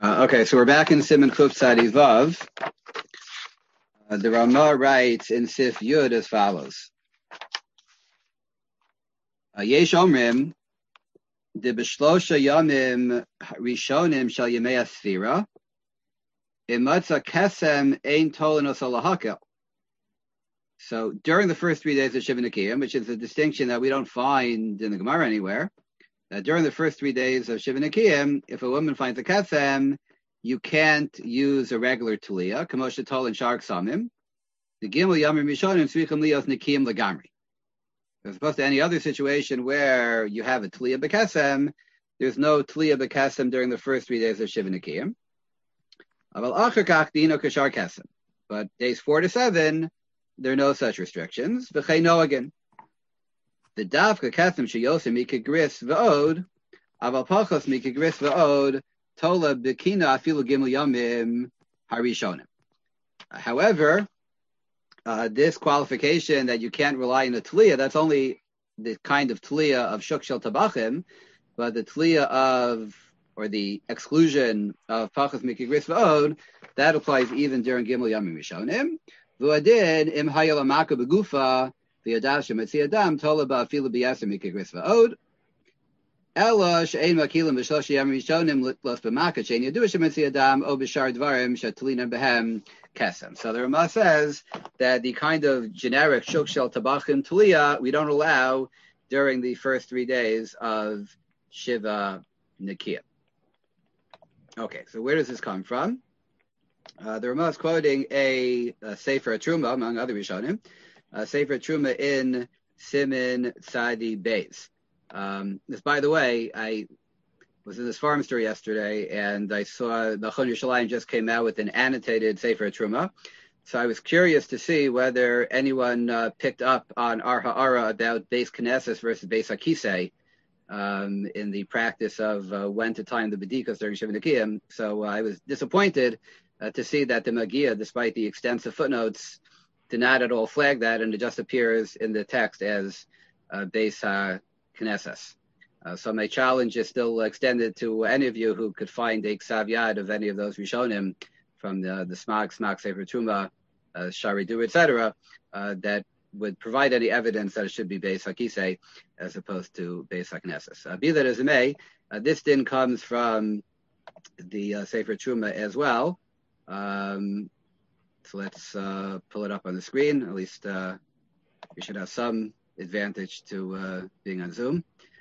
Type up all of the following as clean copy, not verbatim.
Okay, so we're back in Siman Kuf Tzadi Vav. The Rama writes in Sif Yud as follows. Yesh Omrim, de b'shlosha yamim rishonim shal yemei asfira, imatza kesem ein tolanos alahakel. So during the first 3 days of Shiva Nekiyim, which is a distinction that we don't find in the Gemara anywhere, during the first 3 days of Shiva Nekiyim, if a woman finds a kesem, you can't use a regular tuliyah, kamosha tol and shark samim. The gimel yamim rishonim tzrichim lios nekiyim legamri. As opposed to any other situation where you have a tuliyah bekesem, there's no tuliyah bekesem during the first 3 days of Shiva Nekiyim. Aval acher kach dino kashar kesem. But days 4 to 7, there are no such restrictions. V'chei no again. The davka kesem sheyosem mikagris v'od, aval pachos mikagris v'od, tola b'kina afilu gimel yamim harishonim. However, this qualification that you can't rely on a tliyah, that's only the kind of tliyah of shuk shel tabachim, but the tliyah of, or the exclusion of pachas mikigris v'od, that applies even during gimel yamim rishonim. V'adin im hayal amaka begufa v'yadav shemetzi adam tola ba'afilu b'yaser mikigris v'od. Ela she'ein makilim b'shlosh yamim rishonim los b'maka she'ein yadu shemetzi adam o b'shar dvarim she'tlina behem kesem. So the Rama says that the kind of generic shuk shel tabachim tuliyah we don't allow during the first 3 days of Shiva Nekiyim. Okay, so where does this come from? The Rama is quoting a Sefer Truma, among other Rishonim, Sefer Truma in Siman Tzadi Beis. This, by the way, I was in this farm store yesterday, and I saw the Chon Yerushalayim just came out with an annotated Sefer Truma. So I was curious to see whether anyone picked up on Ar Ha'ara about Beis Knesses versus Beis HaKisei in the practice of when to time the B'dikas during Shiva Nekiyim. So I was disappointed to see that the Magia, despite the extensive footnotes, did not at all flag that, and it just appears in the text as Beis HaKnesses. So my challenge is still extended to any of you who could find a Ksav Yad of any of those Rishonim from the Smag Sefer Truma, Shari Dur, etc., that would provide any evidence that it should be Beis HaKisei as opposed to Beis HaKnesses. Be that as it may, this din comes from the Sefer Truma as well. So let's pull it up on the screen. At least we should have some advantage to being on Zoom.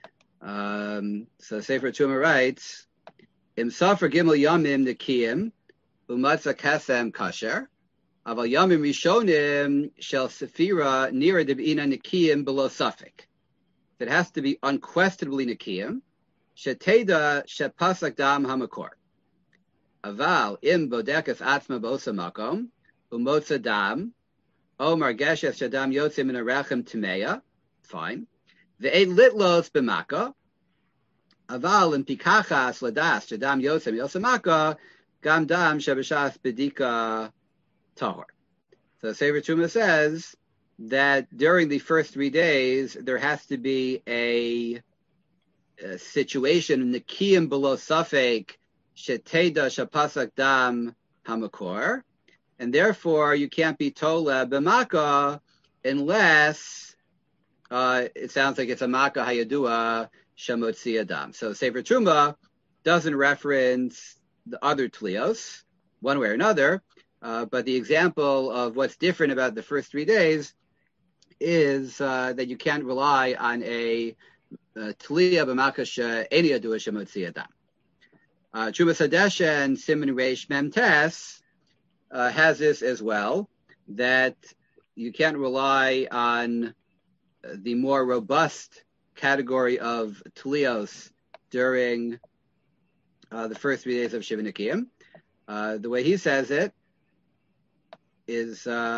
So Sefer Truma writes, Im Safar Gimel Yamim Nekiyim Umatza Kasem Kasher Aval Yamim Rishonim Shel Sefira Nira Deb'ina Nekiyim Below Safek. It has to be unquestionably Nekiyim Sheteda Shepasak Dam Hamakor Aval Im Bodekas Atzma Bosa Makom Umotza Dam Omar Geshes Shadam Yotzim in Arachem Timeya. Fine. Ve'ed litlos b'maka, aval in pikachas ladas shadam yosem yosemaka, gam dam shabashas bedika tahor. So Sefer Truma says that during the first 3 days there has to be a situation in the kiyim below safek sheteda shapasak dam hamakor, and therefore you can't be tola b'maka unless it sounds like it's a Makkah Hayadua Shemotzi Adam. So Sefer Truma doesn't reference the other Tlios, one way or another, but the example of what's different about the first 3 days is that you can't rely on a Tliya b'Makkah Eni Yadua Shemotzi Adam. Truma Sadesh and Siman Reish Mem Tes has this as well, that you can't rely on the more robust category of Tlios during the first 3 days of Shiva Nekiyim. The way he says it is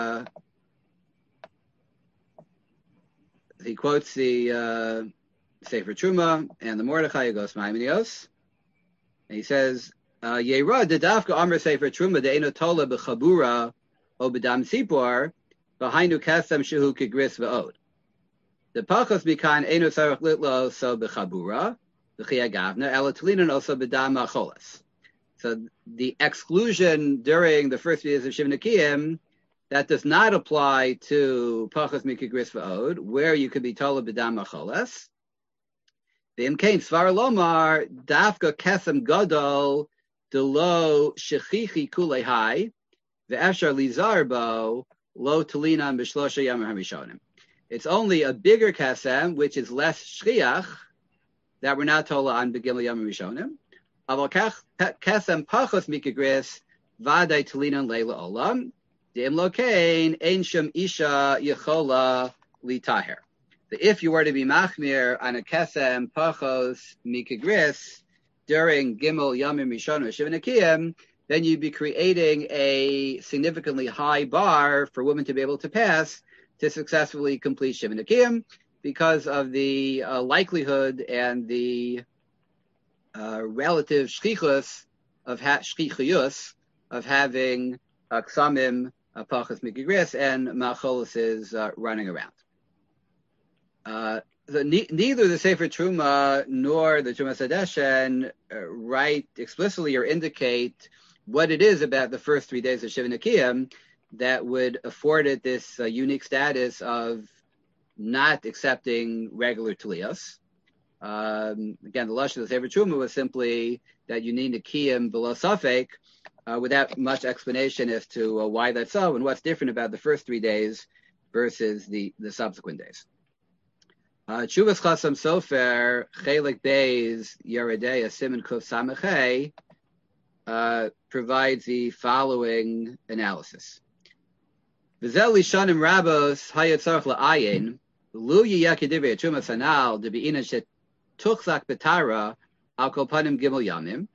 he quotes the Sefer Truma and the Mordechai Yagos Maimonios, and he says, Yeira dedavka Amr Sefer Truma de'eno tola b'chabura o b'dam sipor b'hainu kasem shehu kigris v'od. The pachos mikan eno tzarich litlo so bechabura, b'chia gavna, ela tlinon also b'dam macholas. So the exclusion during the first 3 days of Shiva Nekiyim, that does not apply to Pachas Mikigris V'od, where you could be told b'dam acholes. The Imkain Svar Lomar Dafka Kesem Gadol Delo Shechichi Kulei Hai VeEfshar Lizarbo Lo Talinan B'Shlosha Yamim HaRishonim. It's only a bigger Kesem, which is less Shchiach, that we're not told on Begimel Yamim Rishonim. Aval Kesem Pachos Mikigris Vaday Talinan Leila Olam De'im Lokein Ein Shem Isha Yechola Litaher. If you were to be machmir on a kesem pachos mikigris during Gimel Yamim Rishonim Shiva Nekiyim, then you'd be creating a significantly high bar for women to be able to pass to successfully complete Shiva Nekiyim, because of the likelihood and the relative shchichus of having ksamim pachos mikigris and macholos is running around. Neither the Sefer Truma nor the Truma Sadeshen write explicitly or indicate what it is about the first 3 days of Shiva Nekiyim that would afford it this unique status of not accepting regular Taliyos. Again, the Lashon of the Sefer Truma was simply that you need Nekiyim below Safek, without much explanation as to why that's so and what's different about the first 3 days versus the subsequent days. Chuvas Chasam Sofer Chelik Beis Yeridei Siman Kuf Samachei provides the following analysis. V'zel lishanim rabos hayatzarch la'ayin lu yiyakidivei Truma Sanal debi'ina shetuchzak betara al kol panim gimel yamim.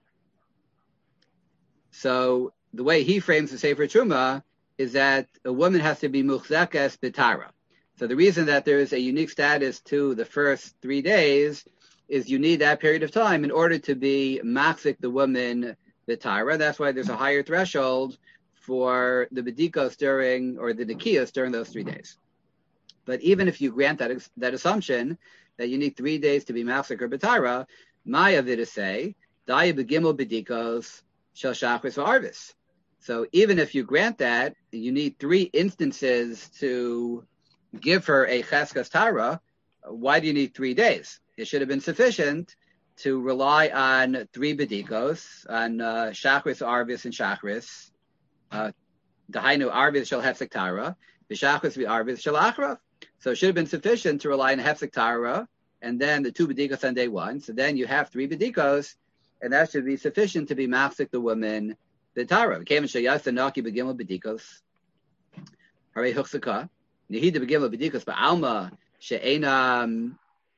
So the way he frames the Sefer Truma is that a woman has to be muchzakes betara. So the reason that there is a unique status to the first 3 days is you need that period of time in order to be machzik the woman betara. That's why there's a higher threshold for the bedikos during, or the nekiyos during those 3 days. But even if you grant that assumption that you need 3 days to be machzik or betara, Maya say daya begimel bedikos shel shachris v'arvis. So even if you grant that, you need 3 instances to give her a cheskas tara. Why do you need 3 days? It should have been sufficient to rely on 3 bedikos, on shachris, arvis, and shachris. Dahainu arvis shall hefsek tara, v'shachris v'arvis shall achrav. So it should have been sufficient to rely on hefsek tara, and then the 2 bedikos on day 1. So then you have 3 bedikos, and that should be sufficient to be machzik the woman the tara. Kevin shayasa naki begimel bedikos. Harei huchsaka. Nihida begimel bedikos ba'alma she'enam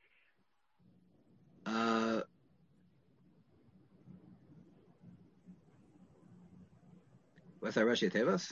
what's that Rashi Tevos?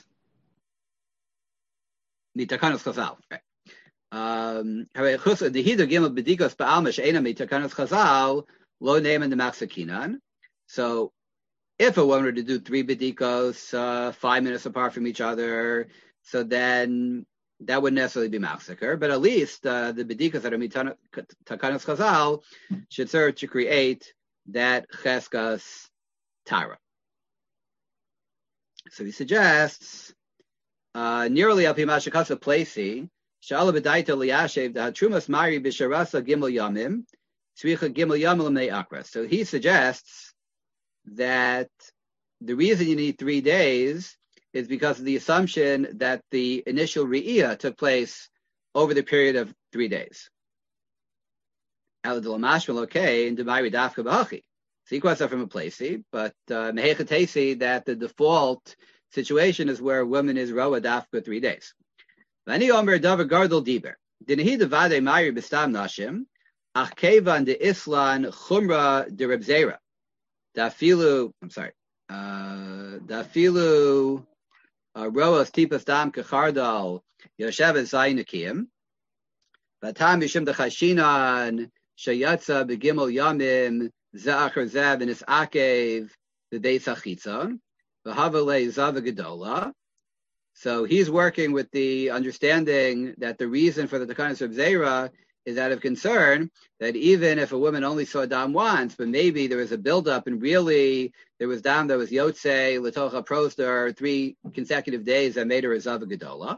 Mitakanos Chazal. Harei huchsaka nihida begimel bedikos ba'alma she'enam mitakanos Chazal lo name in the machzakinan. So if a woman were to do 3 bedikos 5 minutes apart from each other, so then that wouldn't necessarily be machziker, but at least the bedikos that are takanos chazal should serve to create that cheskas tara. So he suggests nearly al pimasha kasa plesi shala bedaita liyashev da trumas mari bisharasa gimel yamim tzricha gimel yamim lemnei akra. So he suggests that the reason you need 3 days is because of the assumption that the initial re'iyah took place over the period of 3 days. So he quotes that from a placey, but mehechatesi that the default situation is where a woman is roa dafka 3 days. V'ani omer davar gardol diber. Dinahi devade mayri b'stam nashim, ach kevan de islan chumra de Reb Zera. Dafilu roas tipas dam kechardal yoshevet zayin akiyim. Vatam yishim dechashinan sheyatza begimel yamim ze'achar zev and is akev the beis hachitzon v'havale zava gedola. So he's working with the understanding that the reason for the takanas of Zera is out of concern that even if a woman only saw dam once, but maybe there was a buildup and really there was dam that was yotze letocha prostar 3 consecutive days that made her a zava gedola.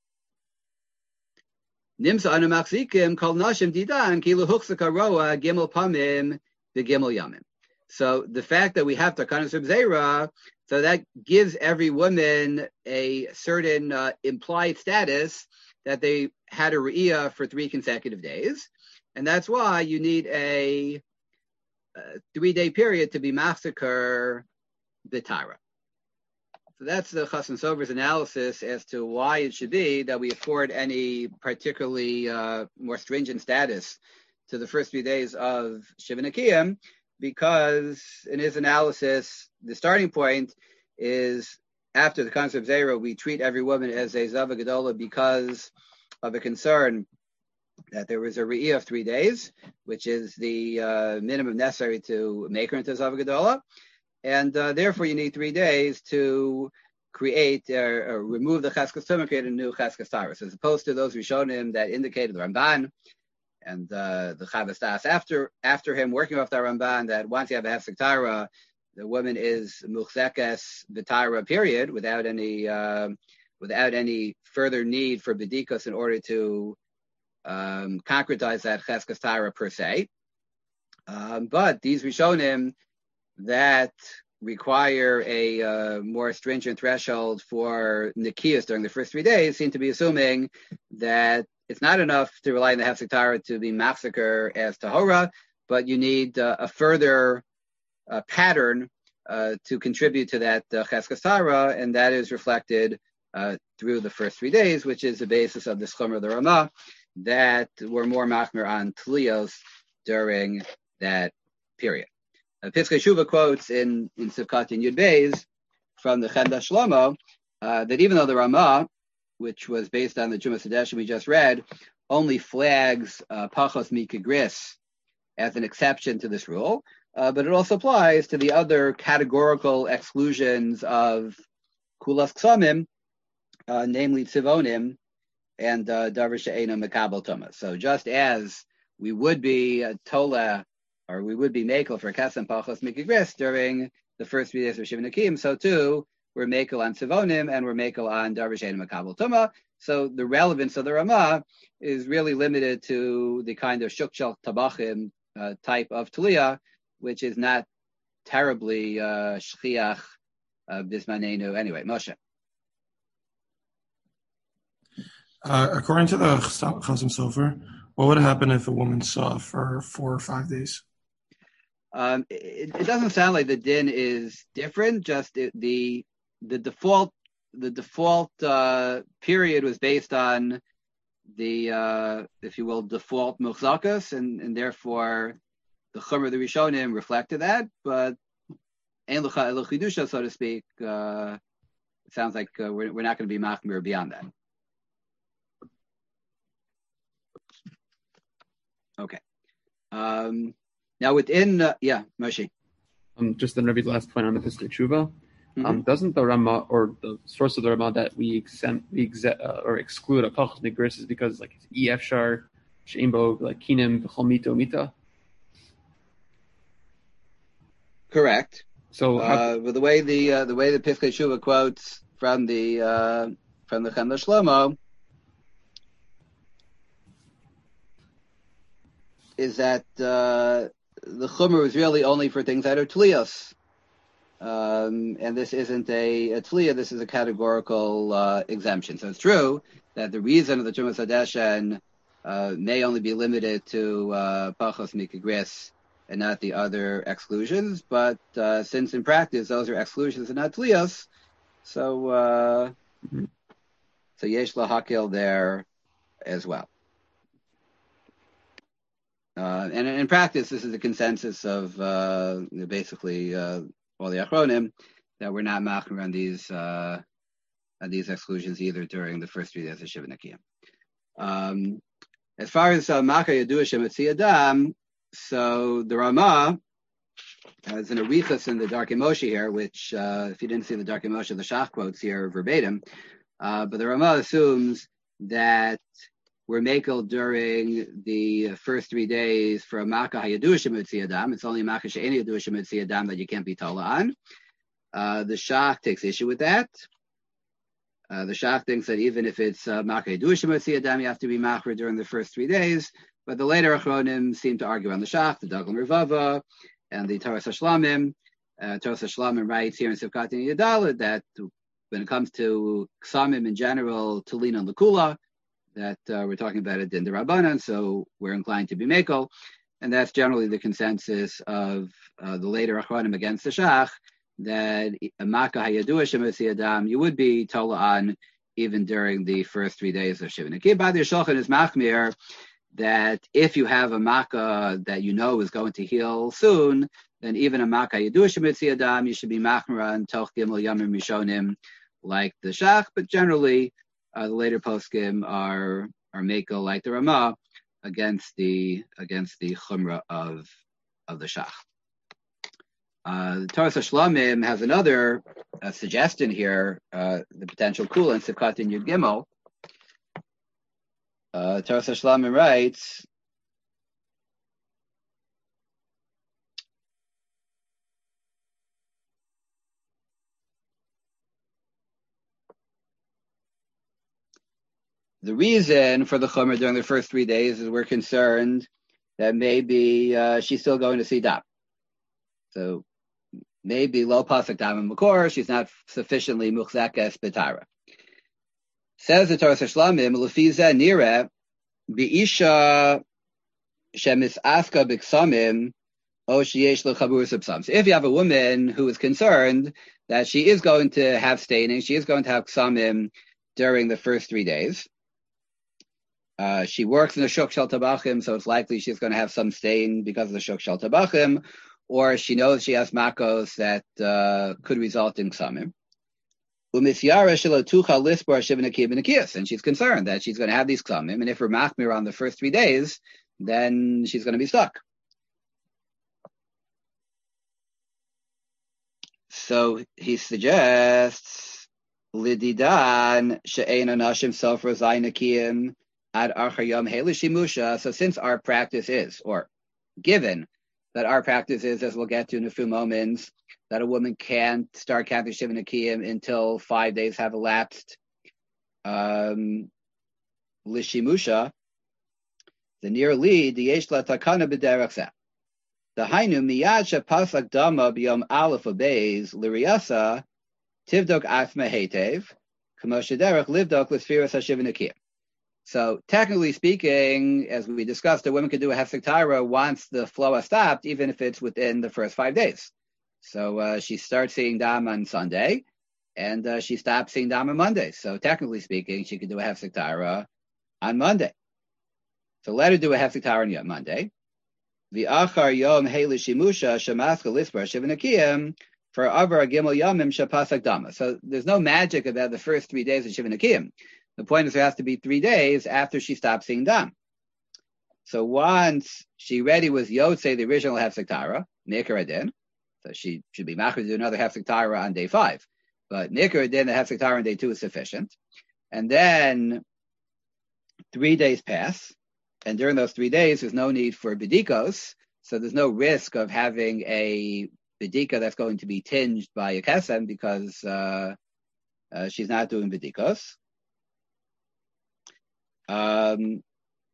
Nimsa anu machzikim kol nashim didan kilu huchsaka roa gimel pamim v'gimel yamim. So the fact that we have takanas zera, so that gives every woman a certain implied status that they had a re'iyah for 3 consecutive days. And that's why you need a 3-day period to be massacre the Tara. So that's the Chassan Sober's analysis as to why it should be that we afford any particularly more stringent status to the first 3 days of Shiva Nekiyim, because in his analysis, the starting point is after the concept of Zera, we treat every woman as a Zava Gedola because of a concern that there was a Re'iyah of 3 days, which is the minimum necessary to make her into Zava Gedola. And therefore, you need 3 days to create or remove the Cheskas Tumah, create a new Cheskas Taras, as opposed to those Rishonim that indicated the Ramban and the Chavas Das after him working off the Ramban, that once you have a Hefsek Tara, the woman is Muchzekes V'Tara, period, without any further need for B'dikos in order to concretize that Cheskas Tara per se. But these Rishonim that require a more stringent threshold for Nikiyas during the first 3 days seem to be assuming that it's not enough to rely on the Hefsek Tara to be massacre as Tahora, but you need a further pattern to contribute to that Cheskas Tara, and that is reflected through the first 3 days, which is the basis of the Chomer of the Ramah, that were more machmer on Tlios during that period. Piskei Shuva quotes in Sivkat and Yud Beis from the Chemda Shlomo that even though the Ramah, which was based on the Jumas Hadeshim we just read, only flags Pachos Mikigris as an exception to this rule, but it also applies to the other categorical exclusions of Kulas Ksamim, namely Tzivonim and Davar She'eino Mekabel Tumah. So just as we would be Tola, or we would be Mekel for Kesem Pachos Mikigris during the first 3 days of Shiva Nekiyim, so too we're Mekel on Tzivonim and we're Mekel on Davar She'eino Mekabel Tumah. So the relevance of the Ramah is really limited to the kind of Shukshal Tabachim type of Taliyah, which is not terribly Shchiach Bismanenu. Anyway, Moshe. According to the Chasam Sofer, what would happen if a woman saw for 4 or 5 days? It doesn't sound like the din is different. Just the default period was based on the if you will default muchzakas, and therefore the Chomer of the Rishonim reflected that. But ein l'chidusha, so to speak, it sounds like we're not going to be machmir beyond that. Okay. Now within, Moshe. Just then, Rabbi's last point on the Piskei Tshuva. Doesn't the Ramah, or the source of the Ramah, that we exclude a Pachos Mikigris is because like it's Efshar, Sheimbo, like Kinim, B'chol Mito Mita? Correct. So but the way the Piskei Tshuva quotes from the Chemda Shlomo is that the Chomer was really only for things that are Tlios. And this isn't a Tliya, this is a categorical exemption. So it's true that the reason of the Jumas Hadeshen may only be limited to Pachos Mikigris and not the other exclusions, but since in practice those are exclusions and not Tlios, so Yesh Lahakil there as well. And in practice, this is a consensus of basically all the Achronim that we're not machmir on these exclusions either during the first 3 days of Shiva Nekiyim. As far as Maka Yadua Shemetzi Adam, so the Ramah is an arichas in the Darkei Moshe here, which if you didn't see the Darkei Moshe, the Shach quotes here verbatim, but the Ramah assumes that we're makel during the first 3 days for a Makkah Hayadush Mitzi Adam. It's only Makkah She'eni Yadush Mitzi Adam that you can't be Tola on. The Shach takes issue with that. The Shach thinks that even if it's Makkah Hayadush Mitzi Adam, you have to be Machra during the first 3 days. But the later Achronim seem to argue on the Shach, the Daglam Revava, and the Toras HaShlamim. Toras HaShlamim writes here in Sivkat Yadalad that when it comes to Ksamim in general, to lean on the Kula, that we're talking about a Din D'Rabbanan, so we're inclined to be Mekel. And that's generally the consensus of the later Achronim against the Shach, that a Makkah Hayadua Shemitzi Adam, you would be Tola on even during the first 3 days of Shiva Nekiyah. By the Shulchan is Machmir, that if you have a Makkah that you know is going to heal soon, then even a Makkah Hayadua Shemitzi Adam, you should be Machmir on Toch Gimel Yamim Rishonim, like the Shach, but generally the later poskim are Mekel like the Ramah against the Chumrah of the Shach. The Toras HaShlamim has another suggestion here, the potential kula in Sivkat in Yud Gimel. Toras HaShlamim writes, the reason for the Chumrah during the first 3 days is we're concerned that maybe she's still going to see Dam. So maybe lo pasuk Dam and Makor, she's not sufficiently muchzekes betara. Says the Toras HaShlamim, lefiza nira biisha shemis aska b'ksamim o sheyesh lechabur subsam. So if you have a woman who is concerned that she is going to have staining, she is going to have ksamim during the first 3 days, she works in the Shuk Shel Tabachim, so it's likely she's going to have some stain because of the Shuk Shel Tabachim, or she knows she has makos that could result in ksamim. And she's concerned that she's going to have these ksamim, and if her machmir on the first 3 days, then she's going to be stuck. So he suggests lididan she'ein anashim sofer zayin ad archayom helishimusha. So since our practice is, or given that our practice is, as we'll get to in a few moments, that a woman can't start counting Shiva Nekiyim until 5 days have elapsed, lishimusha, the near lead, the yeshla takana b'derech. The hainu miyad shepasak dama b'yom aleph obeis liriyasa tivdok asma hetev k'mo shederech livdok l'sfiras hashiva Nekiyim. So technically speaking, as we discussed, a woman could do a hefsek taira once the flow has stopped, even if it's within the first 5 days. So she starts seeing Dam on Sunday, and she stops seeing Dam on Monday. So technically speaking, she could do a hefsek taira on Monday. So let her do a hefsek taira on Monday. V'achar yom helishimusha shemaska lispar shiva nekiyim for avar gimel yomim shapasak dama. So there's no magic about the first 3 days of shiva nekiyim. The point is there has to be 3 days after she stops seeing Dam. So once she ready with Yotze, the original hefsek taira, Nikar Adin, so she should be machar to do another hefsek taira on day 5. But Nikar Adin, the hefsek taira on day 2 is sufficient. And then 3 days pass, and during those 3 days, there's no need for bidikos, so there's no risk of having a bidika that's going to be tinged by a kesem because she's not doing bidikos. I'm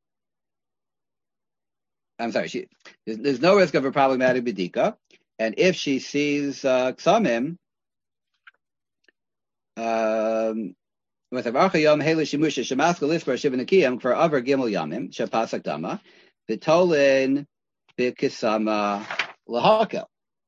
sorry, there's no risk of a problematic bidika, and if she sees ksamim, with avarcha yom helishimusha shemaska lispar shiva nekiyim for avar gimel yamim shapasak dama v'tolin b'kisama lahakel.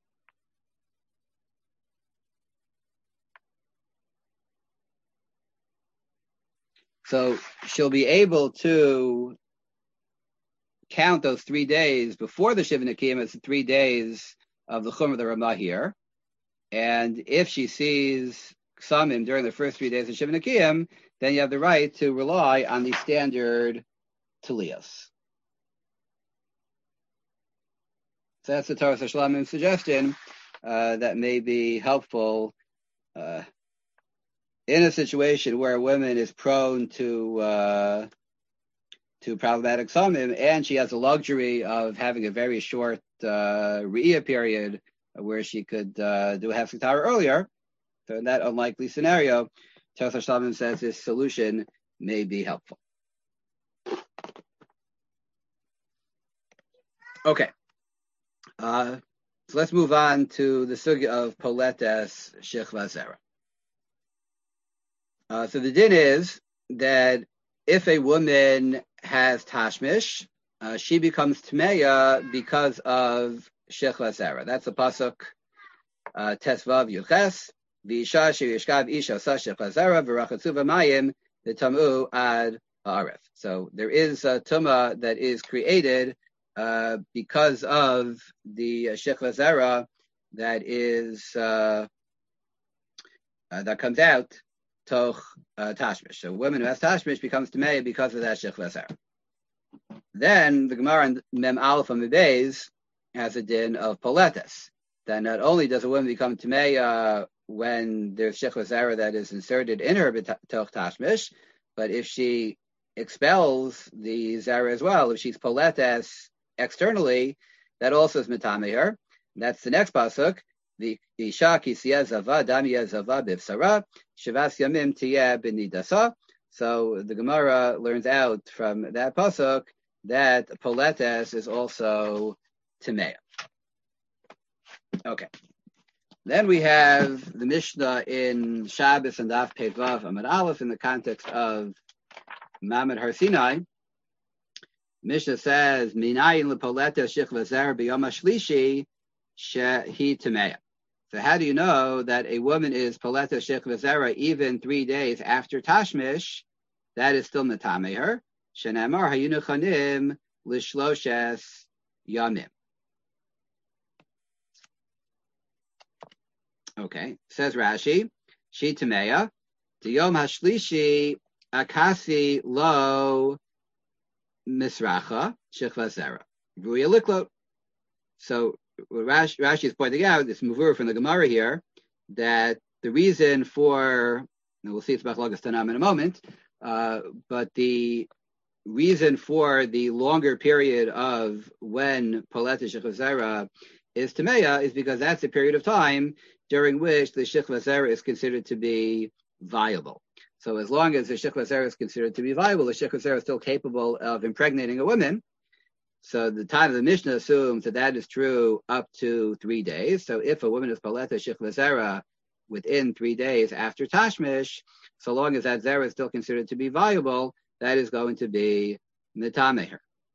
So she'll be able to count those 3 days before the Shiva Nekiyim as the 3 days of the Chum of the Ramah here. And if she sees Ksamim during the first 3 days of Shiva Nekiyim, then you have the right to rely on the standard Taliyos. So that's the Toras HaShlamim suggestion that may be helpful in a situation where a woman is prone to to problematic Samim, and she has the luxury of having a very short Re'iyah period where she could do a Hefsek earlier. So in that unlikely scenario, Tosar Shlamim says this solution may be helpful. Okay. So let's move on to the sugya of Poletes Shechva Zera. So the din is that if a woman has tashmish, she becomes tmeya because of Shechva Zera. That's a pasuk Tesvav Yuches. V'isha sheyishkav isha sa Shechva Zera v'rachatzu v'mayim v'tamu ad ha'aref. So there is a tumah that is created because of the Shechva Zera that is that comes out toch tashmish. So a woman who has tashmish becomes tmeya because of that Shechva Zera. Then the Gemara in Mem Aleph and Beis has a din of poletes. That not only does a woman become tmeya when there's Shechva Zera that is inserted in her toch tashmish, but if she expels the Zera as well, if she's poletes externally, that also is metame her. That's the next pasuk. The isha kisiyah zava damiyah zava bivsara shavas yamim tiyeh b'nidasa. So the Gemara learns out from that pasuk that poletes is also temeya. Okay. Then we have the Mishnah in Shabbos and Daf Pei Vav Amud Aleph in the context of Mamad Har Sinai. Mishnah says, "Minayin lepoletes shechva zera b'yom hashlishi shehi temeya." So how do you know that a woman is poletes shechva zera even 3 days after tashmish? That is still metame her. Shenamar hayinu chanim lishloshes yamim. Okay, says Rashi, she temeya, diyom hashlishi akasi lo misracha shechva zera v'uya liklot. So Rashi is pointing out this muvur from the Gemara here that the reason for, and we'll see it's Bachlagas Tanam in a moment, but the reason for the longer period of when poletes shechva zera is temeya is because that's a period of time during which the shechva zera is considered to be viable. So as long as the shechva zera is considered to be viable, the shechva zera is still capable of impregnating a woman. So the time of the Mishnah assumes that that is true up to 3 days. So if a woman is poletes shechva zera within 3 days after tashmish, so long as that zera is still considered to be viable, that is going to be netameher.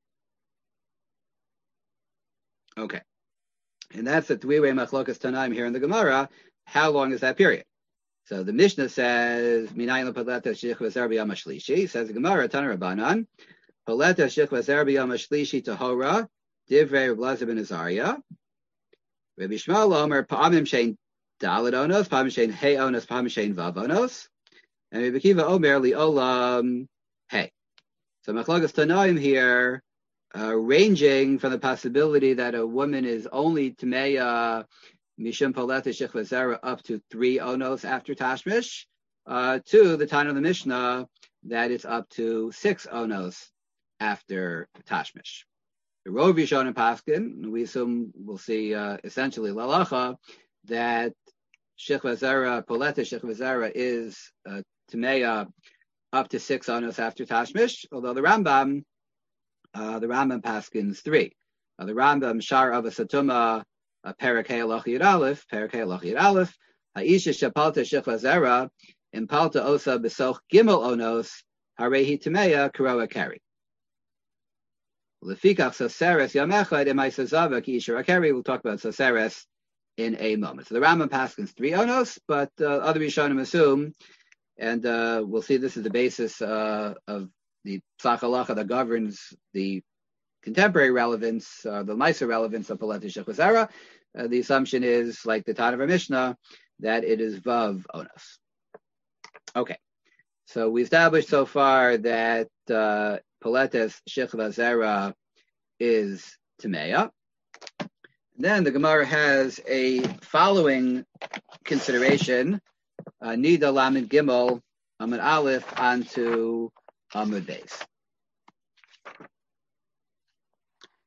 Okay. And that's a three-way machlokas tanaim here in the Gemara. How long is that period? So the Mishnah says, "Minayin lepoletes shechva zera b'yom hashlishi." Says the Gemara, Tana Rabbanan, "Poletes shechva zera b'yom hashlishi tahora divrei Reb Elazar ben Azariah." Rabbi Shmuel Omer pa'amim shein daled onos, pa'amim shein hey onos, pa'amim shein vav onos, and Rabbi Akiva Omer liolam hey. So machlokas tanaim here. Ranging from the possibility that a woman is only temeya mishum poletes shechva zera up to 3 onos after tashmish, to the time of the Mishnah that it's up to 6 onos after tashmish. The Rov Yishon and Paskin, we assume we'll see essentially lalacha that shechva zera poletes shechva zera is temeya up to 6 onos after tashmish, although the Rambam paskins 3. The Rambam Shar of a Satuma Perakei Aloch Yud Aleph, Ha'isha Shapalta Shechva Zera Impalta Osa Besoch Gimel Onos Harehi Tameya Kuroa Keri. Lefikach Soseres Yom Echad Emaisa Zava Ki Isha Rakeri. We'll talk about Soseres in a moment. So the Rambam paskins 3 onos, but other Rishonim assume, and we'll see this is the basis of the Psach Halacha that governs the contemporary relevance, the nicer relevance of poletes shechva zera. The assumption is, like the Tana of our Mishnah, that it is vav onos. Okay, so we established so far that poletes shechva zera is temeya. Then the Gemara has a following consideration: Nida Lamed Gimel Amud Aleph onto Amud Beis.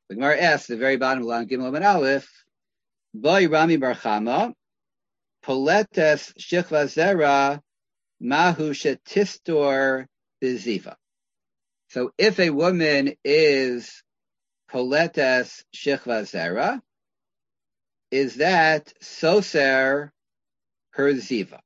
The Gemara asks, the very bottom of line Gimel and Aleph, Boy Rami Bar Chama, Poletes Shechva Zera, Mahu Shetistor Biziva. So if a woman is Poletes Shechva Zera, is that Soser her Ziva?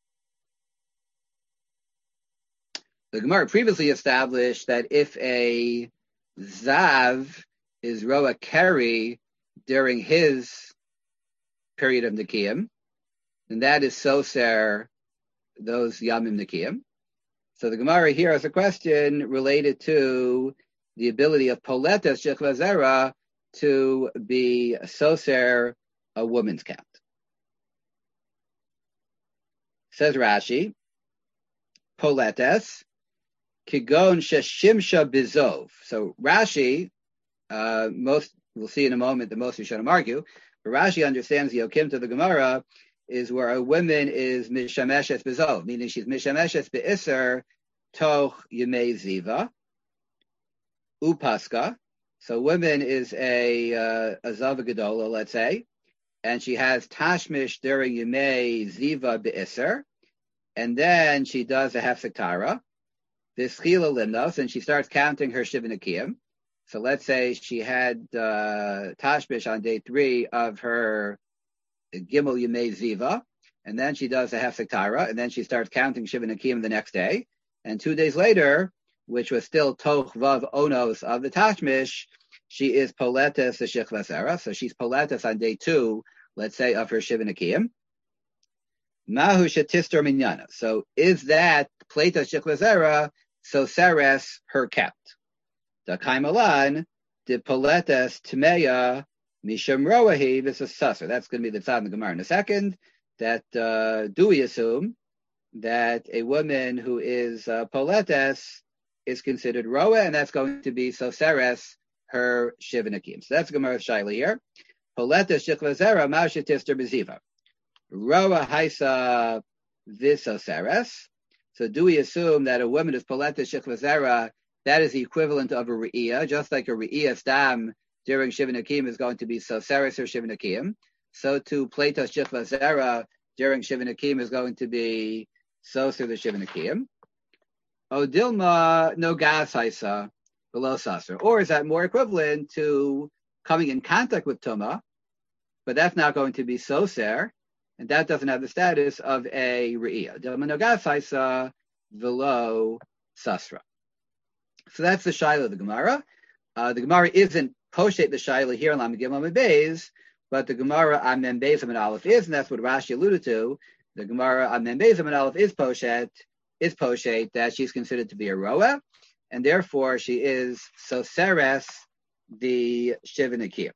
The Gemara previously established that if a Zav is Roa Keri during his period of Nikiyim, then that is Soser those Yamim Nikiyim. So the Gemara here has a question related to the ability of Poletes Shechva Zera to be Soser a woman's count. Says Rashi, Poletes Kigon Sheshimsha Bizov. So Rashi, most we'll see in a moment that most Rishonim argue, but Rashi understands the Okim to the Gemara is where a woman is Mishameshes Bizov, meaning she's Mishameshes Be'isser Toch Yemei Ziva Upaska. So woman is a Zava Gedola, let's say, and she has Tashmish during Yemei Ziva Be'isser, and then she does a Hefsek Tara, this Chila Limnos, and she starts counting her Shiva Nikiyim. So let's say she had Tashmish on day 3 of her Gimel Yemei Ziva, and then she does a Hefsek Tara, and then she starts counting Shiva Nikiyim the next day, and 2 days later, which was still Toch Vav Onos of the Tashmish, she is Poletes the Shechva Zera, so she's Poletes on day 2, let's say, of her Shiva Nikiyim. Mahu Shetistor Minyana. So is that Pletas Shechva Zera, so Seres her count? The Kaimalan, the Poletes Tmeya Misham Roahi, this is Susser. That's going to be the Tzad in the Gemara in a second. That do we assume that a woman who is Poletes is considered Roa, and that's going to be Soseres her Shiva Nikim. So that's Gemara Shaila here. Poletes Shechva Zera Ma'ashetistor Beziva. Roa Haisa Visoseres. So do we assume that a woman is Poletes Shechva Zera, that is the equivalent of a Re'iyah, just like a Re'iyah Stam during Shiva Nikim is going to be Soseres or Shiva Nikim. So to Pletos Shechva Zera during Shiva Nikim is going to be Soser the Shiva Nikim. Odilma no gas haisa below Sasser. Or is that more equivalent to coming in contact with Tuma, but that's not going to be Soser, and that doesn't have the status of a Re'iyah. Dilma no gas haisa below Sasra. So that's the Shaila of the Gemara. The Gemara isn't poshet the Shaila here on Lamed Gimel Amud Beis, but the Gemara on Mem Beis Amud Aleph is, and that's what Rashi alluded to. The Gemara on Mem Beis Amud Aleph is poshet that she's considered to be a Roa, and therefore she is Soseres the Shiva Nikiyim.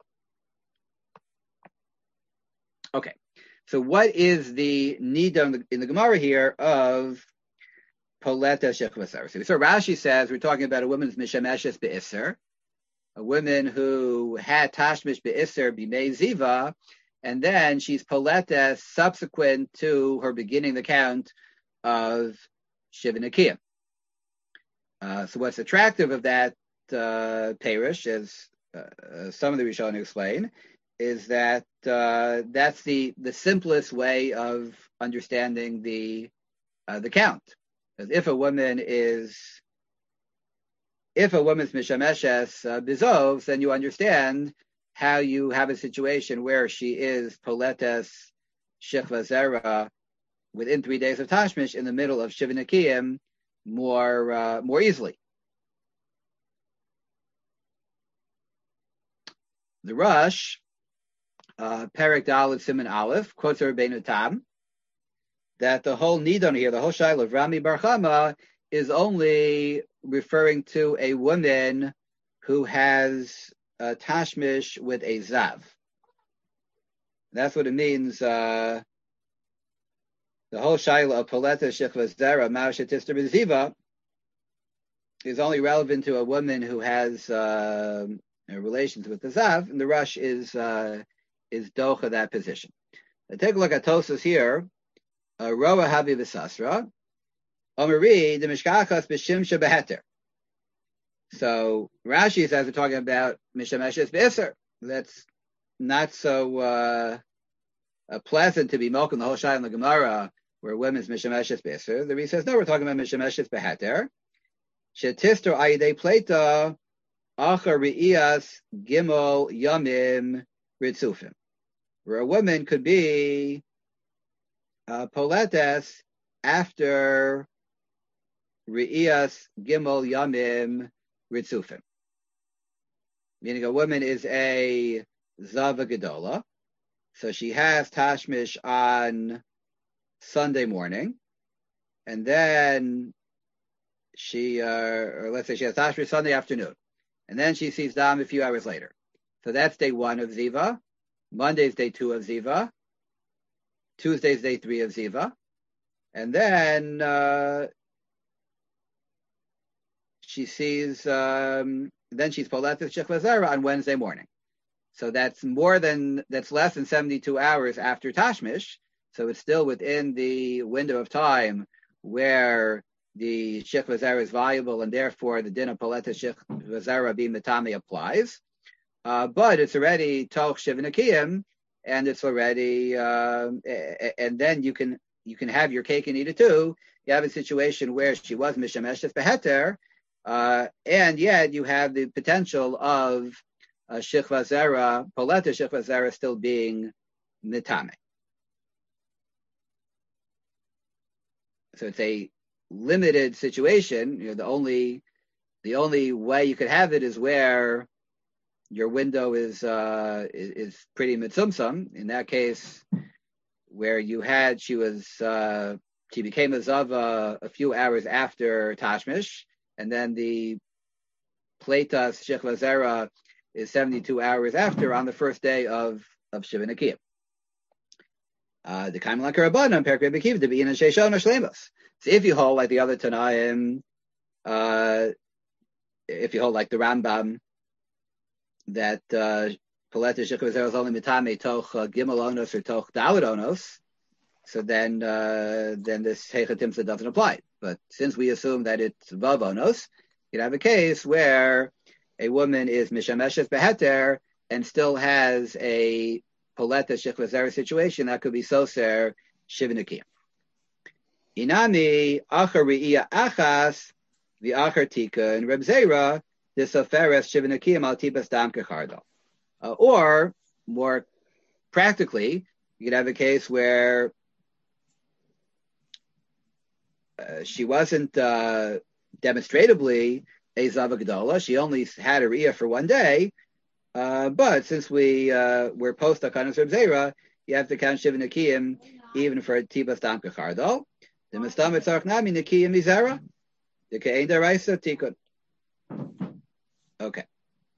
Okay, so what is the nidon in the Gemara here of Poletes Shechva Zera? So Rashi says we're talking about a woman's Mishameshes Be'isser, a woman who had Tashmish Be'isser B'mei Ziva, and then she's Poletes subsequent to her beginning the count of Shiva Nikiyim. So what's attractive of that parish, as some of the Rishonim explain, is that that's the simplest way of understanding the count. Because if a woman's mishameshes bizov, then you understand how you have a situation where she is Poletes Shechva Zera within 3 days of Tashmish in the middle of Shiva Nikiyim more easily. The Rush, Perek Dalet Siman Aleph, quotes Rabbeinu Tam, that the whole nidon here, the whole shaila of Rami Bar Chama, is only referring to a woman who has tashmish with a zav. That's what it means. The whole shaila of Poletes Shechva Zera Ma'ashetistor Beziva is only relevant to a woman who has relations with the zav, and the Rush is docha that position. Now take a look at Tosas here. Roa Havi V'Sasra, Omari the Mishkachas B'Shimsha Beheter. So Rashi says we're talking about Mishameshes B'Isser. That's not so pleasant to be milking the whole Shai in the Gemara where women's Mishameshes B'Isser. The Rebbe says, no, we're talking about Mishameshes B'Heter. Shetistor Ayidei Pleta Achar Re'iyas Gimel Yamim Ritzufim. Where a woman could be Poletes after Re'iyas Gimel Yamim Ritzufim. Meaning a woman is a Zava Gedola. So she has Tashmish on Sunday morning. And then she, or let's say she has Tashmish Sunday afternoon. And then she sees Dam a few hours later. So that's day 1 of Ziva. Monday's day 2 of Ziva. Tuesday's day 3 of Ziva. And then she sees, then she's Poletes Shechva Zera on Wednesday morning. So that's less than 72 hours after Tashmish. So it's still within the window of time where the Shechva Zera is viable, and therefore the din of Poletes Shechva Zera being Mitame applies. But it's already Toch Shivanakiyim, and it's already, and then you can have your cake and eat it too. You have a situation where she was Mishameshes Beheter, and yet you have the potential of Shechva Zera, Poletes Shechva Zera still being Mitame. So it's a limited situation. The only way you could have it is where your window is pretty mitzumsum. In that case, where she became a Zava a few hours after Tashmish, and then the Pleitas Shechva Zera is 72 hours after on the first day of Shiva Nakiyim. The Kaimlan Karabanan, Perek Rebbe Akiva, to be in a Sheishon or Shlemos. So if you hold like the other Tanaim, if you hold like the Rambam, that Poletes Shechva Zera is only Mitame Toch Gimel Onos or Toch Daled Onos, so then this Heicha Timsa doesn't apply. But since we assume that it's Vav Onos, you'd have a case where a woman is Mishameshes Beheter and still has a Poletes Shechva Zera situation that could be Soser Shivanakiyim. Inami Achar Re'iyah Achas the Achar Tika and Reb Zera the Soferes Shivanakiyim al Tibas Dam Kechardo. Or more practically, you could have a case where she wasn't demonstratively a Zava Gedola. She only had a Riyah for one day. But since we're post Akanos Reb Zera, you have to count Shiva Nakiyim even for Tibas Dam Kechardo. The Mistam Etzarch Nami Nakiyim Mizera. The Ke'en Daraisa Tikun. Okay.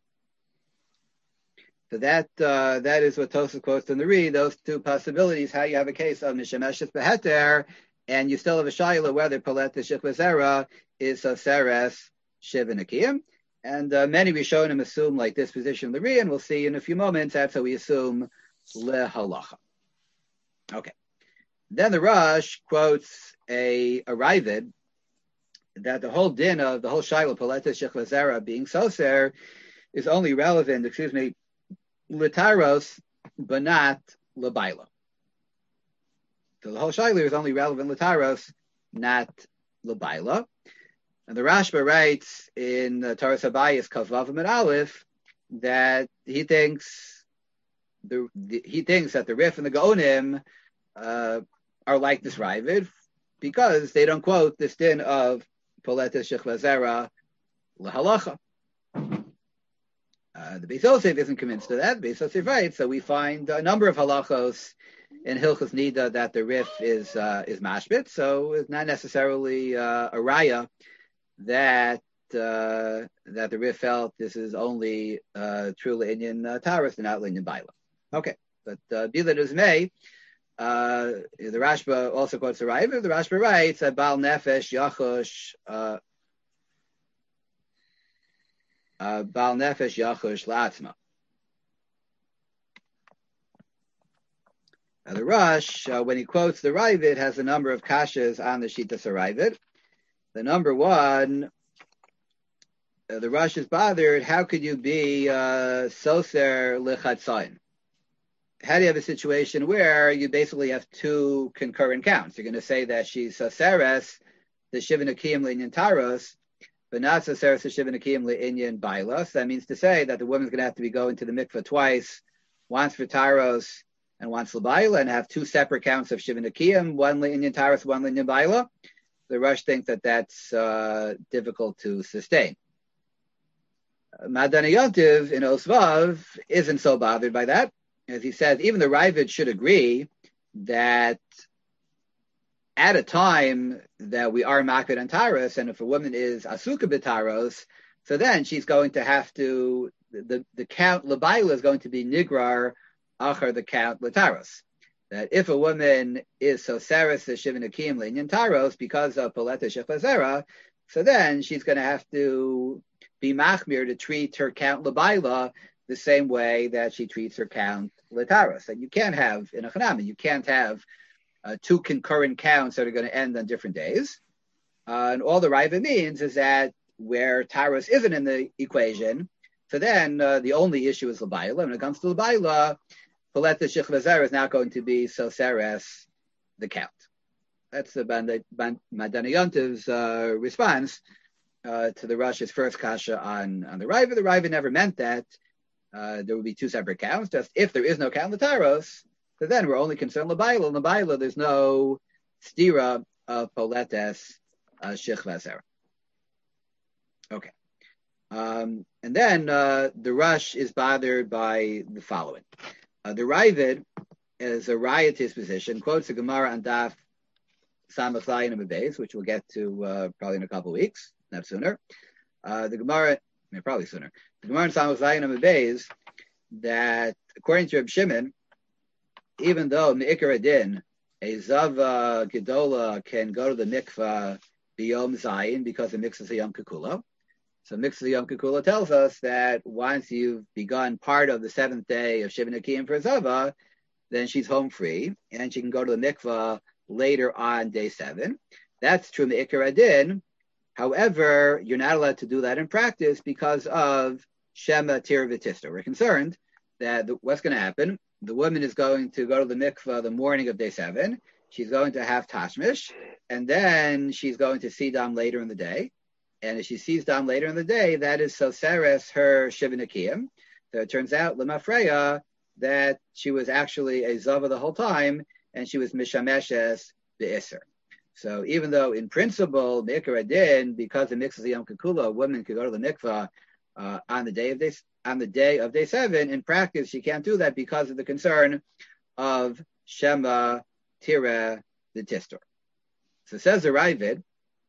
So that is what Tosfos quotes in the Reed. Those two possibilities, how you have a case of Mishameshes Beheter, and you still have a Shaila whether Poletes Shechva Zera is Soseres Shiva Nakiyim. And many Rishonim assume like this position of the Reed, and we'll see in a few moments that's how we assume Lehalacha. Okay. Then the Rosh quotes a Ravid that the whole din of the whole Shaila Poletes Shechva Zera being Soser is only relevant, Litaros, but not Labaila. So the whole Shaila is only relevant Litaros, not Labaila. And the Rashba writes in Torah Sabayis Kavav Amid Aleph that he thinks that the Rif and the Gaonim are like this Ravid because they don't quote this din of Poletes Shechva Zera Lahalacha. The Beis Yosef isn't convinced of that. Beis Yosef writes, so we find a number of halachos in Hilchos Nida that the Rif is mashbit, so it's not necessarily a raya that the Rif felt this is only true Indian Taurus and not Indian Baila. Okay, but be that as may, the Rashba also quotes the Raiva. The Rashba writes that Baal Nefesh Yachush Baal Nefesh Yachush La'atzma. Now the Rosh, when he quotes the Ravid, has a number of kashas on the Shitas Ravid. The number one the Rosh is bothered. How could you be soser lechatzayin? How do you have a situation where you basically have two concurrent counts? You're going to say that she's soseres the shiva nakiyim le'inyan taros, but not soseres the shiva nakiyim le'inyan bailos. That means to say that the woman's going to have to be going to the mikveh twice, once for taros and once l'baila, and have two separate counts of shiva nakiyim, one le'inyan taros, one le'inyan baila. The Rosh thinks that that's difficult to sustain. Madana Yontiv in Osvav isn't so bothered by that. As he says, even the Ravid should agree that at a time that we are makbid on taros, and if a woman is asuka b'taros, so then she's going to have to, the count l'baila is going to be nigrar achar the count l'taros. That if a woman is soseres the shiva nakiyim le'inyan taros because of poleta shechvazera, so then she's going to have to be machmir to treat her count l'baila the same way that she treats her count l'taros. And you can't have, in a chanami, you can't have two concurrent counts that are going to end on different days. And all the Raiva means is that where taros isn't in the equation, so then the only issue is l'baila. When it comes to l'baila, poleta shechvazera is not going to be soseres the count. That's the Madana Yontiv's response to the Rosh's first kasha on the Raiva. The Raiva never meant that there would be two separate counts. Just if there is no count l'taros, so then we're only concerned l'baila. In l'baila, there's no stira of poletes shechvazera. Okay. And then the Rosh is bothered by the following. The Ravid, as a raya to his position, quotes the Gemara on Daf Samach Zayin and Beis, which we'll get to probably in a couple of weeks, not sooner. The Gemara, probably sooner. The Gemara in Samach Zayin and Beis, that according to Reb Shimon, even though Me'ikar Adin, a Zava Gedola can go to the mikvah biyom Zayin because the mikvah is a Yom Kekula. So Mikvah Yom Kekula tells us that once you've begun part of the seventh day of Shiva Nakiyim for Zava, then she's home free, and she can go to the mikvah later on day 7. That's true Me'ikar Adin. However, you're not allowed to do that in practice because of Shema Tir V'Tista. We're concerned that what's going to happen, the woman is going to go to the mikvah the morning of day 7. She's going to have tashmish, and then she's going to see Dam later in the day. And if she sees Dam later in the day, that is soseres her Shiva Nakiyim. So it turns out, Lemafreya, that she was actually a Zava the whole time, and she was Mishameshes Be'isr. So even though in principle, Me'ikar Adin, because the mikvah is Yom Kekula, a woman could go to the mikvah on the day of day 7, in practice she can't do that because of the concern of Shema Tira the Tistor. So says the Ravid,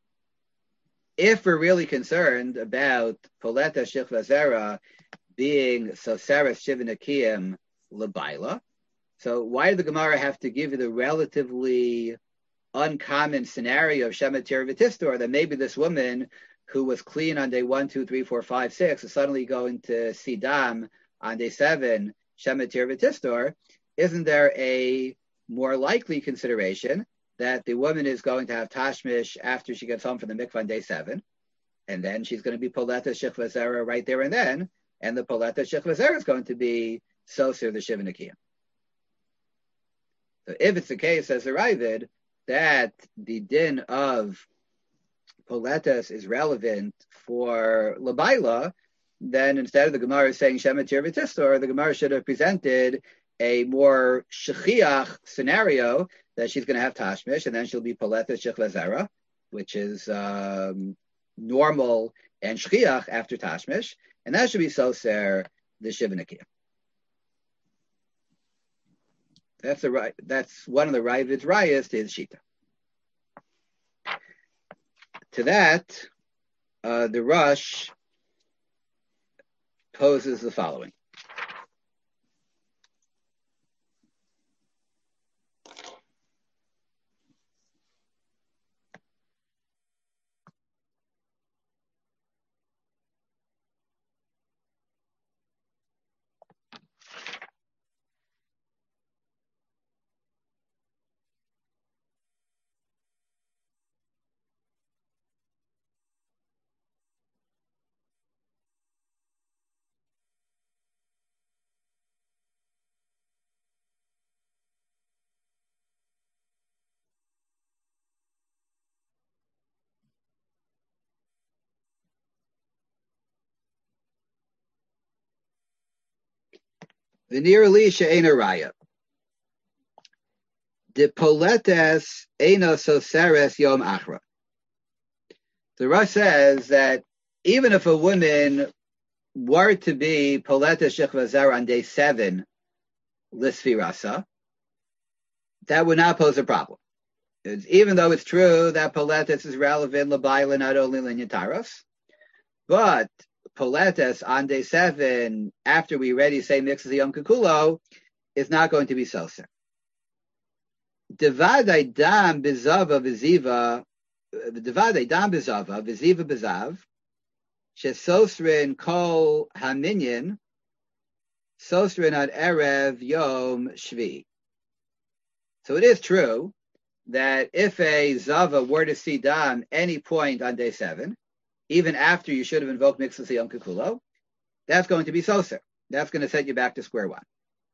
if we're really concerned about poleta shechvazera being soseres shiva nakiyim l'baila, so why did the Gemara have to give you the relatively uncommon scenario of Shema Tir V'Tistor, that maybe this woman who was clean on day 1, 2, 3, 4, 5, 6 is suddenly going to see Dam on day 7, Shema Tir V'Tistor? Isn't there a more likely consideration that the woman is going to have tashmish after she gets home from the mikvah on day 7, and then she's going to be poleta shechvazera right there and then, and the poleta shechvazera is going to be soser the shiva nakiyim. So if it's the case, as the Ravid, that the din of poletas is relevant for l'baila, then instead of the Gemara saying Shema Tir V'Tistor, the Gemara should have presented a more shechiach scenario that she's going to have tashmish, and then she'll be poleta shechvazera, which is normal and shchiach after tashmish, and that should be soser the shiva nakiyim. That's one of the Ravid's rayas to his shita. To that, the Rosh poses the following. V'nir li she'ena raya. De poletes ena soseres yom achra. The Rosh says that even if a woman were to be poletes shechva zera on day 7, lisfirasa, that would not pose a problem. Even though it's true that poletes is relevant l'bayla, not only l'nyataros, but poletes on day 7, after we already say mixes the yom kikulo, is not going to be soser. Devadai dam bizava viziva, devadai dam bizava viziva bizav, shesosrin kol haminyan, sosrin ad erev yom shvi. So it is true that if a zava were to see dam any point on day 7, even after you should have invoked mixes yom kikulo, that's going to be soser. That's going to set you back to square one.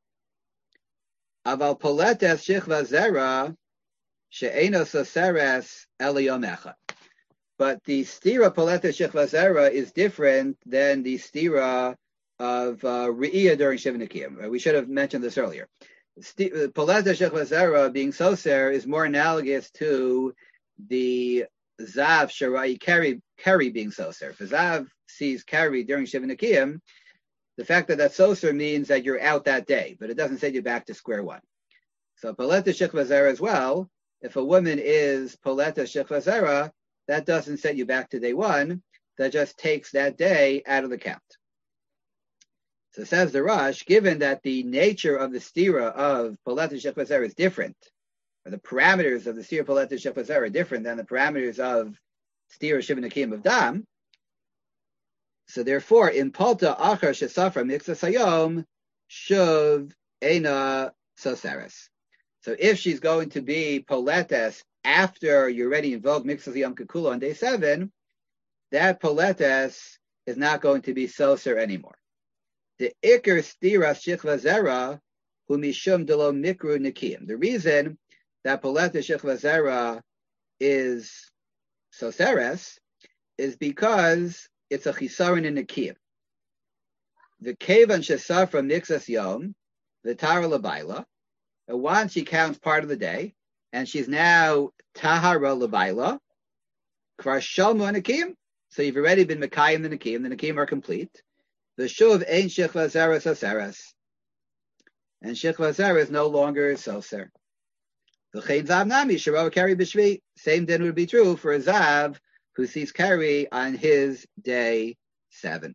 Aval poletes shechva zera she'eno soseres el yom echad. But the stira poletes shechva zera is different than the stira of re'iyah during Shiva Nikiyim. We should have mentioned this earlier. Poletes shechva zera being soser is more analogous to the zav sharai keri being soser. If a zav sees keri during Shiva Nikiyim, the fact that that's soser means that you're out that day, but it doesn't send you back to square one. So poleta shechva zera as well. If a woman is poleta shechva zera, that doesn't set you back to day 1. That just takes that day out of the count. So says the Rosh, given that the nature of the stira of poleta shechva zera is different, or the parameters of the stira poleta shechva zera are different than the parameters of stira shiva nikiyim of dam. So therefore, in palta achar shesafra mixas hayom shuv ena soseres. So if she's going to be poletes after you already invoked mixas yom kikulo on day 7, that poletes is not going to be soser anymore. The ikar stira shechva zera hu mishum delo mikru nikiyim. The reason that poletes shechva zera is soseres is because it's a chisaron in nikiyim. The kevan shesafra mixas yom the tara labayla. Once she counts part of the day, and she's now tahara labayla, kvar shalmu nikiyim. So you've already been mekayim the nikiyim are complete. The shuv ein shechva zera soseres, and shechva zera is no longer soser. The chen zav nami sharo keri b'shvi. Same din would be true for a zav who sees keri on his day 7.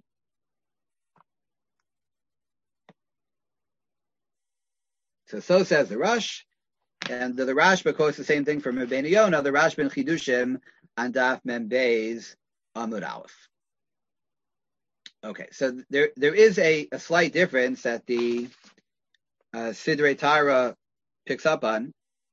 So says the Rosh, and the Rashba quotes the same thing from Rabbeinu Yonah, the Rashba in Chidushim on Daf Mem Beis Amud Aleph. Okay, so there is a slight difference that the Sidrei Tara picks up on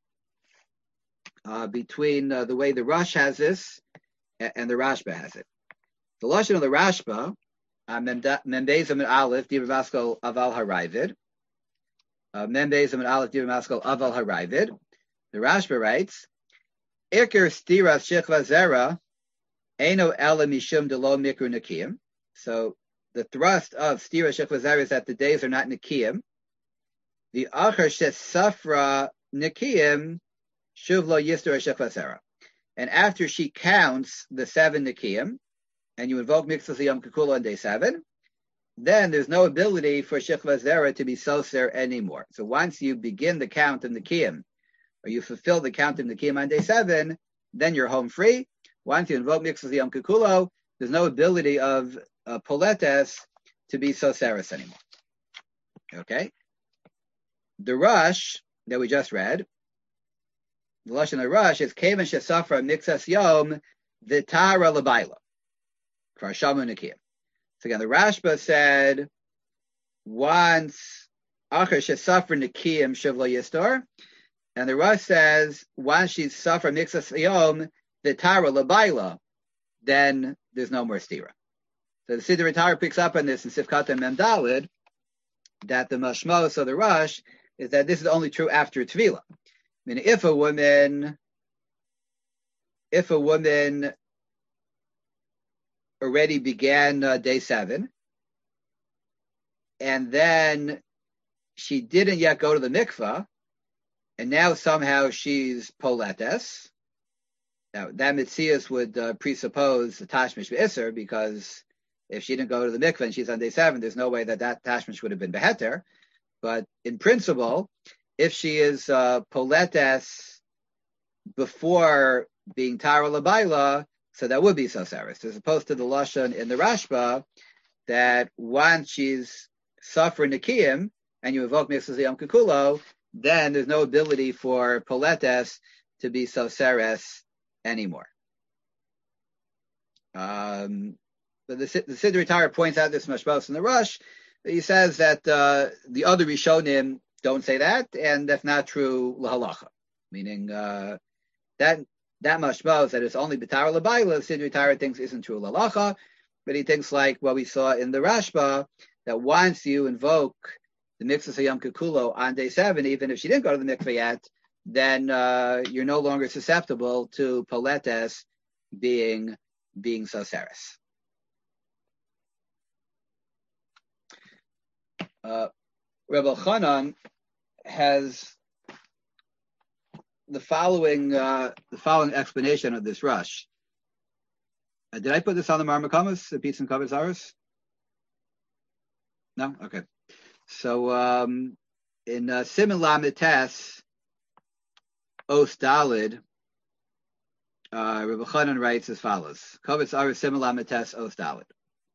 between the way the Rosh has this and the Rashba has it. The Lashon of the Rashba, Mem Beis Amud Aleph, Divrei Maskal Aval Harayvid, Mem Beis Amud Aleph Divrei Maskal Aval Harayvid. The Rashba writes, Iker Stira Shechva Zera Eino Ela Mishum Delo Mikru Nikiyim. So the thrust of Stira Shechva Zera is that the days are not Nikiyim. The Achar Shesafra Nikiyim Shuv Lo Yistor Shechva Zera. And after she counts the 7 Nikiyim, and you invoke Mixas Yom Kikulo on day 7, then there's no ability for Shechva Zera to be soser anymore. So once you begin the count of Nikiyim, or you fulfill the count of Nikiyim on day 7, then you're home free. Once you invoke Mixas Yom Kikulo, there's no ability of poletes to be soseres anymore. Okay? The Rosh that we just read, the Lashon of the Rosh is Kevan Shesafra Mixas Yom V'Tara Labayla. Kvar Shamu Nikiyim. So again, the Rashba said, once Achar Shesafra Nikiyim Shuv Lo Yistor, and the Rosh says, once she's Safra Mixas Yom V'Tara Labayla, then there's no more stira. So the Siddur Tara picks up on this in Sifkat Mem Daled, that the mashmos of the Rosh is that this is only true after Tvila. I mean, if a woman already began day 7, and then she didn't yet go to the mikvah, and now somehow she's poletes. Now, that mitzias would presuppose the tashmish v'isser, because if she didn't go to the mikveh and she's on day 7, there's no way that tashmish would have been beheter. But in principle, if she is poletes before being tara labaila, so that would be soseris, as opposed to the lashon in the Rashba that once she's suffering nikiyim and you invoke mixas yom kikulo, then there's no ability for poletes to be soseres anymore. But the Siddur Torah points out this mashmos in the Rush. He says that the other Rishonim don't say that, and that's not true lahalacha. Meaning that mashmos that it's only b'tara l'bayla, Siddur Torah thinks isn't true lahalacha, but he thinks like what we saw in the Rashba, that once you invoke the mixas yom kikulo on day 7, even if she didn't go to the mikveh yet, then you're no longer susceptible to poletes being soseris. Rebbe Chanan has the following explanation of this rush. Did I put this on the Marmakamas, the Peace and Kavod Zaros? No? Okay. So in Siman Lamed Tes, Os Dalid, Rebbe Chanan writes as follows: Kavod Zaros Siman Lamed Tes, Os Dalid.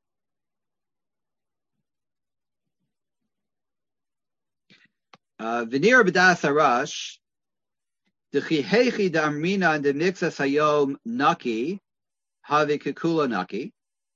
V'nir b'das harash, d'chi hechi d'amrina and d'mixas hayom naki, havi kikulo naki.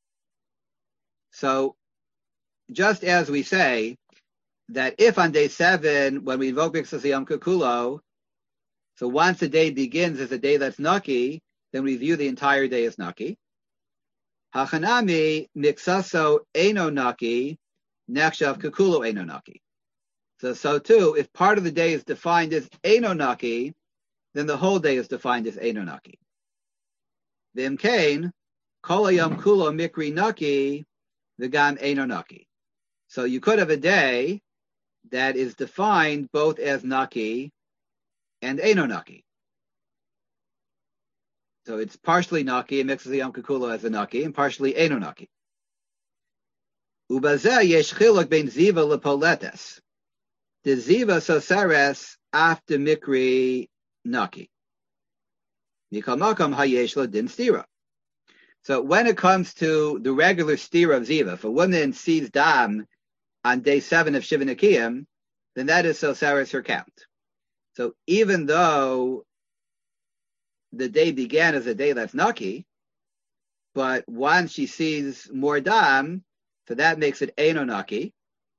So, just as we say that if on day 7, when we invoke mixas hayom kikulo, so once the day begins as a day that's naki, then we view the entire day as naki. Hachanami mixaso eno naki, nechshav kikulo eno naki. So too, if part of the day is defined as Einonaki, then the whole day is defined as Einonaki. V'imkein, kol hayom kulo mikri naki, v'gam Einonaki. So you could have a day that is defined both as Naki and Einonaki. So it's partially Naki, it mixes the Yom Kikulo as a Naki, and partially Einonaki. Ubazeh yesh chiluk ben ziva lepoletes. The ziva soseres after mikri naki. Mikal makam hayesh lo din stira. So when it comes to the regular stira of ziva, if a woman sees dam on day 7 of Shiva Nikiyim, then that is soseres her count. So even though the day began as a day that's naki, but once she sees more dam, so that makes it eino naki.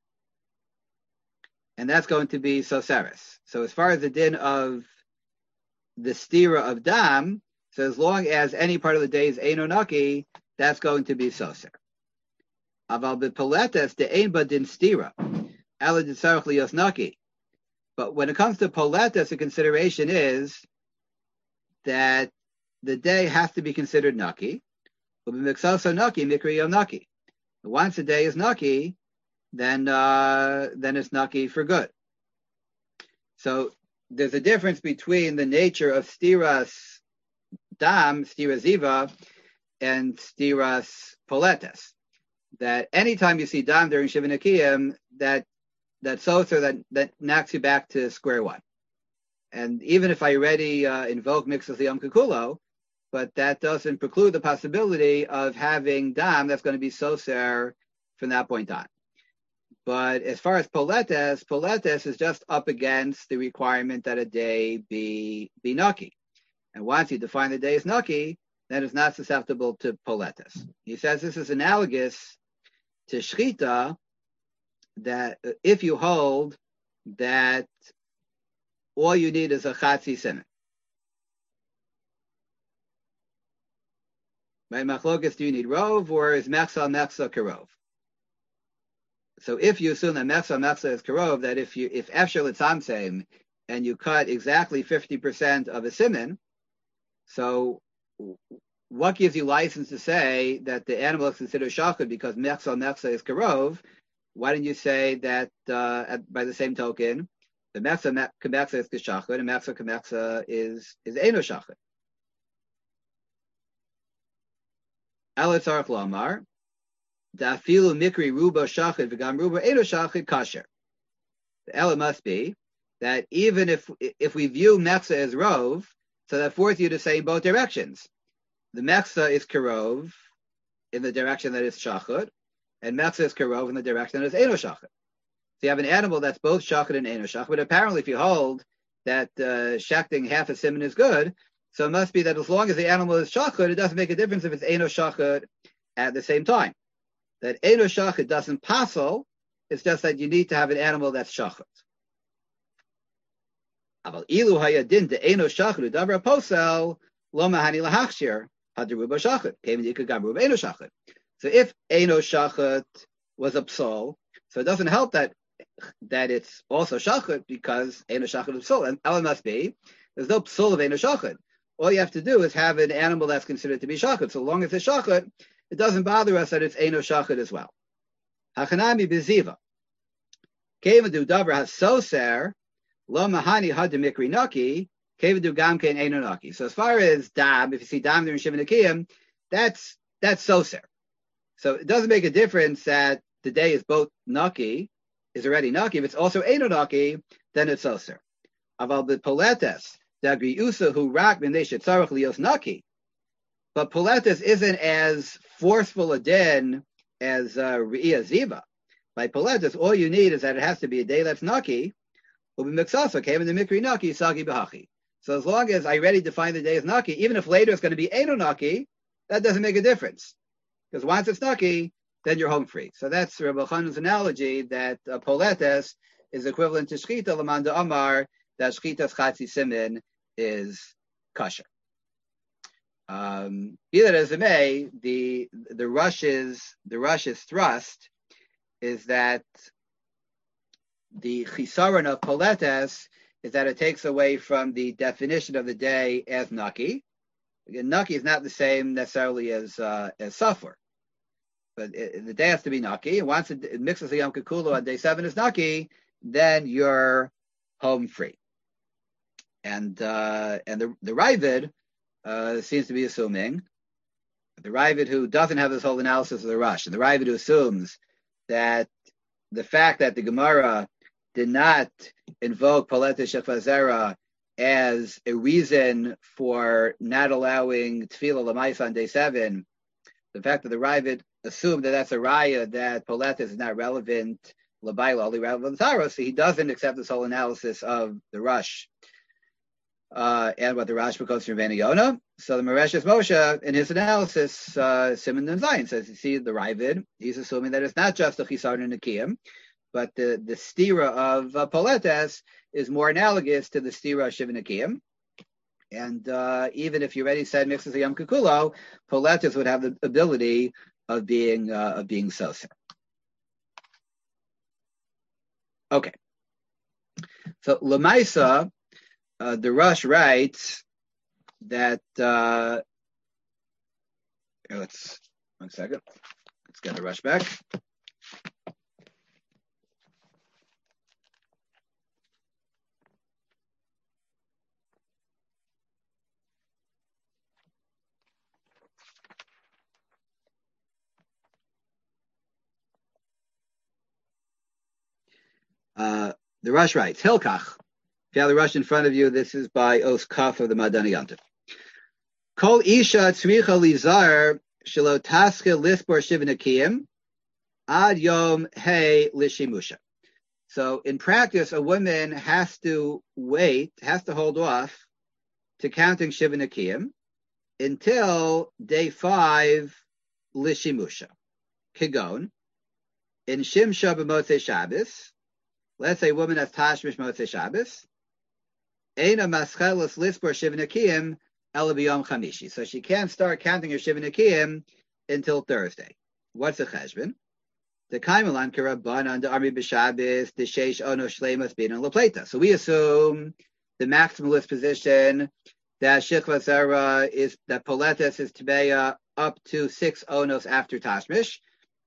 And that's going to be soseris. So as far as the din of the stira of dam, so as long as any part of the day is eino naki, that's going to be soser. Aval b'poletes de ein ba din stira, ala ditzarech lios naki. But when it comes to poletes, the consideration is that the day has to be considered naki. Ub'miksaso naki mikri yom naki. Once a day is naki, then it's naki for good. So there's a difference between the nature of stiras dam, stiras ziva, and stiras poletes. That anytime you see dam during Shiva Nikiyim, that soser that knocks you back to square one. And even if I already invoke mixas yom kikulo, but that doesn't preclude the possibility of having dam that's going to be soser from that point on. But as far as poletes is just up against the requirement that a day be naki. And once you define the day as naki, then it's not susceptible to poletes. He says this is analogous to shchita, that if you hold that all you need is a chatzi siman. By machlokas, do you need rov, or is mechsa karov? So if you assume that mechsa is karov, that if efshel etzamseim and you cut exactly 50% of a siman, so what gives you license to say that the animal is considered shachud because mechsa is karov, why didn't you say that by the same token, the meksa is k'shachar and meksa is eno shachar? Ela tzarich lomar da'afilu mikri ruba shachar v'gam ruba eno shachar kasher. The Ela must be that even if we view meksa as rov, so that forces you to say in both directions. The meksa is karov in the direction that is shachar, and meksa is karov in the direction that is eno shachar. So you have an animal that's both shachar and eno shachar, but apparently if you hold that shechting half a siman is good, so it must be that as long as the animal is shachar, it doesn't make a difference if it's eno shachar at the same time. That eno shachar doesn't passel, it's just that you need to have an animal that's shachar. Aval ilu hayadin de eno shachar davar posel lo mahani lahachshir hadaruba shachar came in yikagam eno shachar. So if eno shachar was a psal, so it doesn't help that it's also shachar because eno shachar is psal. And Ela must be there's no psal of eno shachar. All you have to do is have an animal that's considered to be shachar. So long as it's shachar, it doesn't bother us that it's eno shachar as well. Hachanami beziva came do davar hasoser. Lo mahani had the mikri naki, kevedu gamkein eno naki. So as far as dam, if you see dam during Shiva Nekiyim, that's soser. So it doesn't make a difference that the day is both naki, is already naki. If it's also eno naki, then it's soser. Aval the poletes, the agriusa who rak when they should tzarich lios naki. But poletes isn't as forceful a din as Re'iyah Ziva. By poletes, all you need is that it has to be a day that's naki. So as long as I already define the day as naki, even if later it's going to be eno naki, that doesn't make a difference. Because once it's naki, then you're home free. So that's Rabbi Chanan's analogy that poletes is equivalent to shchita lamanda amar, that shchita's chatzi simin is kosher. Be that as it may, the Rush's thrust is that the chisaron of poletes is that it takes away from the definition of the day as naki. Again, naki is not the same necessarily as suffer, but the day has to be naki. And once it mixes the Yom Kikulo on day 7 is naki, then you're home free. And the Ravid seems to be assuming the Ravid who doesn't have this whole analysis of the Rush, and the Ravid who assumes that the fact that the Gemara did not invoke Poletes Shechva Zera as a reason for not allowing Tefillah L'Maisa on day 7, the fact that the Ravid assumed that that's a raya that Poletes is not relevant L'Baila, only relevant Zara, so he doesn't accept this whole analysis of the Rush and what the Rashba quotes from Rabbeinu Yonah. So the Mareshes Moshe, in his analysis, Simon and Zion says, you see, the Ravid, he's assuming that it's not just the Chisar and Nikiyim, but the stira of poletes is more analogous to the stira of Shiva Nekiyim. And even if you already said mixes a Yom Kikulo, poletes would have the ability of being soser. Okay. So Lamaisa, the Rush writes that let's get the Rush back. The Rush writes, Hilkach. If you have the Rush in front of you, this is by Os Kaf of the Madani Yantiv. Kol Isha Tzricha Lizar Shelo Taske Lispor Shiva Nekiyim Ad Yom Hey Lishimusha. So in practice, a woman has to hold off to counting Shiva Nekiyim until day 5 Lishimusha. Kigon. In Shimsha B'Motzei Shabbos, let's say a woman has Tashmish Motzei Shabbos, Eina Maschelas Lispor Shiva Nekiyim Ela B'Yom Chamishi. So she can't start counting her Shiva Nekiyim until Thursday. What's the cheshbon? The Kaimelan Karabanan, the Army B'Shabbos, the Sheish Ono Shleimus Bin and Lapleta. So we assume the maximalist position that Shechva Zera is that Poletes is Tebeya up to 6 Onos after Tashmish.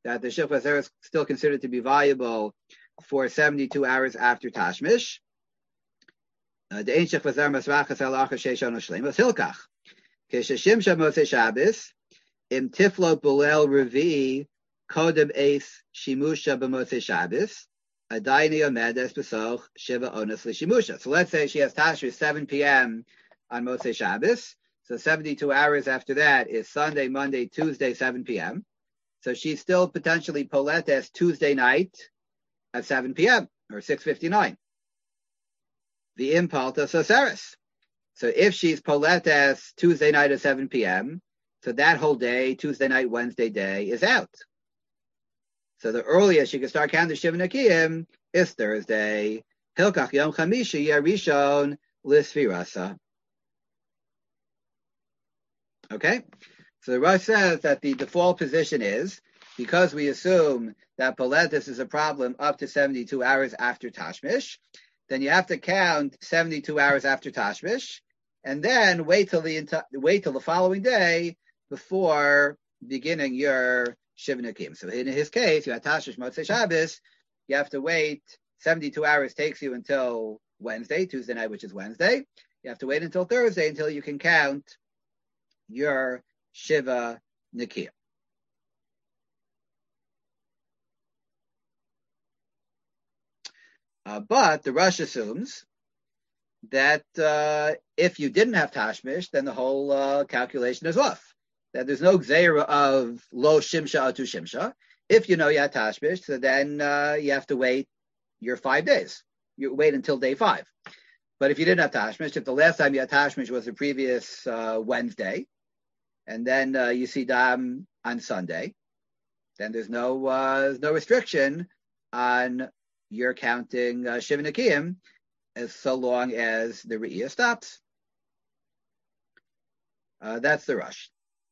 that the Shechva Zera is still considered to be viable for 72 hours after Tashmish. The Ein Shechva Zera Masrachas Alacha Sheishon Shleimus Hilkach. Kesheshimsha Motzei Shabbos Im Tiflo Bolel Revi Kodem Eis Shimusha B'Motzei Shabbos Adayni Omedes B'Soch Shiva Ones L'Shimusha. So let's say she has Tashmish 7 p.m. on Motzei Shabbos. So 72 hours after that is Sunday, Monday, Tuesday, 7 p.m. So she's still potentially Poletes Tuesday night at 7 p.m. or 6:59. The Impalta Soseris. So if she's Poletes Tuesday night at 7 p.m., so that whole day, Tuesday night, Wednesday day, is out. So the earliest she can start counting the Shiva Nekiyim is Thursday. Hilkach Yom Chamishi Yarishon Lisvirasa. Okay? So the Rosh says that the default position is, because we assume that Poletis is a problem up to 72 hours after Tashmish, then you have to count 72 hours after Tashmish, and then wait till the following day before beginning your Shiva Nekim. So in his case, you have Tashmish Motzei Shabbos, you have to wait, 72 hours takes you until Wednesday, Tuesday night, which is Wednesday. You have to wait until Thursday until you can count your Shiva Nekim. But the Rosh assumes that if you didn't have Tashmish, then the whole calculation is off. That there's no Gzeira of Lo Shimsha Atu Shimsha. If you know you had Tashmish, so then you have to wait your 5 days. You wait until day 5. But if you didn't have Tashmish, if the last time you had Tashmish was the previous Wednesday, and then you see Dam on Sunday, then there's no restriction on your counting Shiva Nekiyim as so long as the Re'iyah stops. That's the Rosh.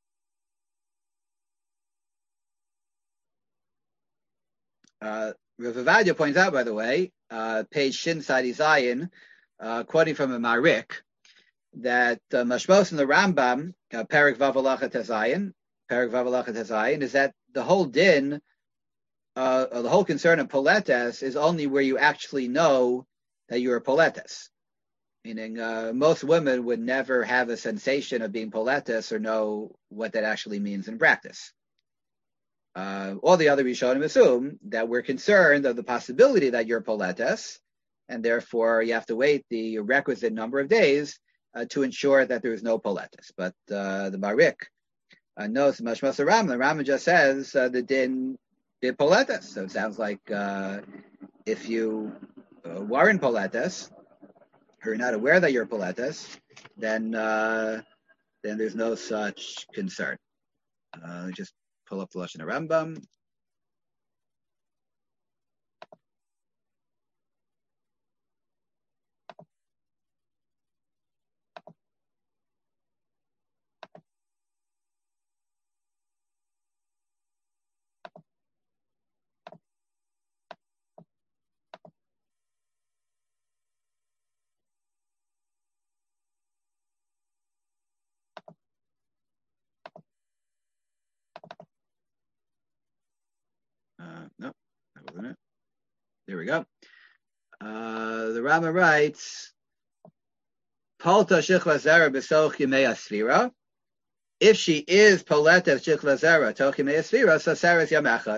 Rav Ovadia points out, by the way, page Shin Sadi Zayin, quoting from a Marik, that Mashmos in the Rambam, Perek Vav Halacha Tezayin, is that the whole din, the whole concern of Poletes is only where you actually know that you're a Poletes. Meaning, most women would never have a sensation of being Poletes or know what that actually means in practice. All the other Rishonim assume that we're concerned of the possibility that you're Poletes, and therefore you have to wait the requisite number of days to ensure that there is no Poletes. But the Barik knows Mashmas Rambam. The Rambam just says the din did Poletes. So it sounds like if you were in Poletes, or you're not aware that you're Poletes, then there's no such concern. Just pull up the Lashon Rambam. No, that wasn't it. There we go. The Rama writes, Palta Shechva Zera B'Soch Yimei Asfira. If she is Poleta Shechva Zera Toch Yimei Asfira, so Sarah's Yom Echad.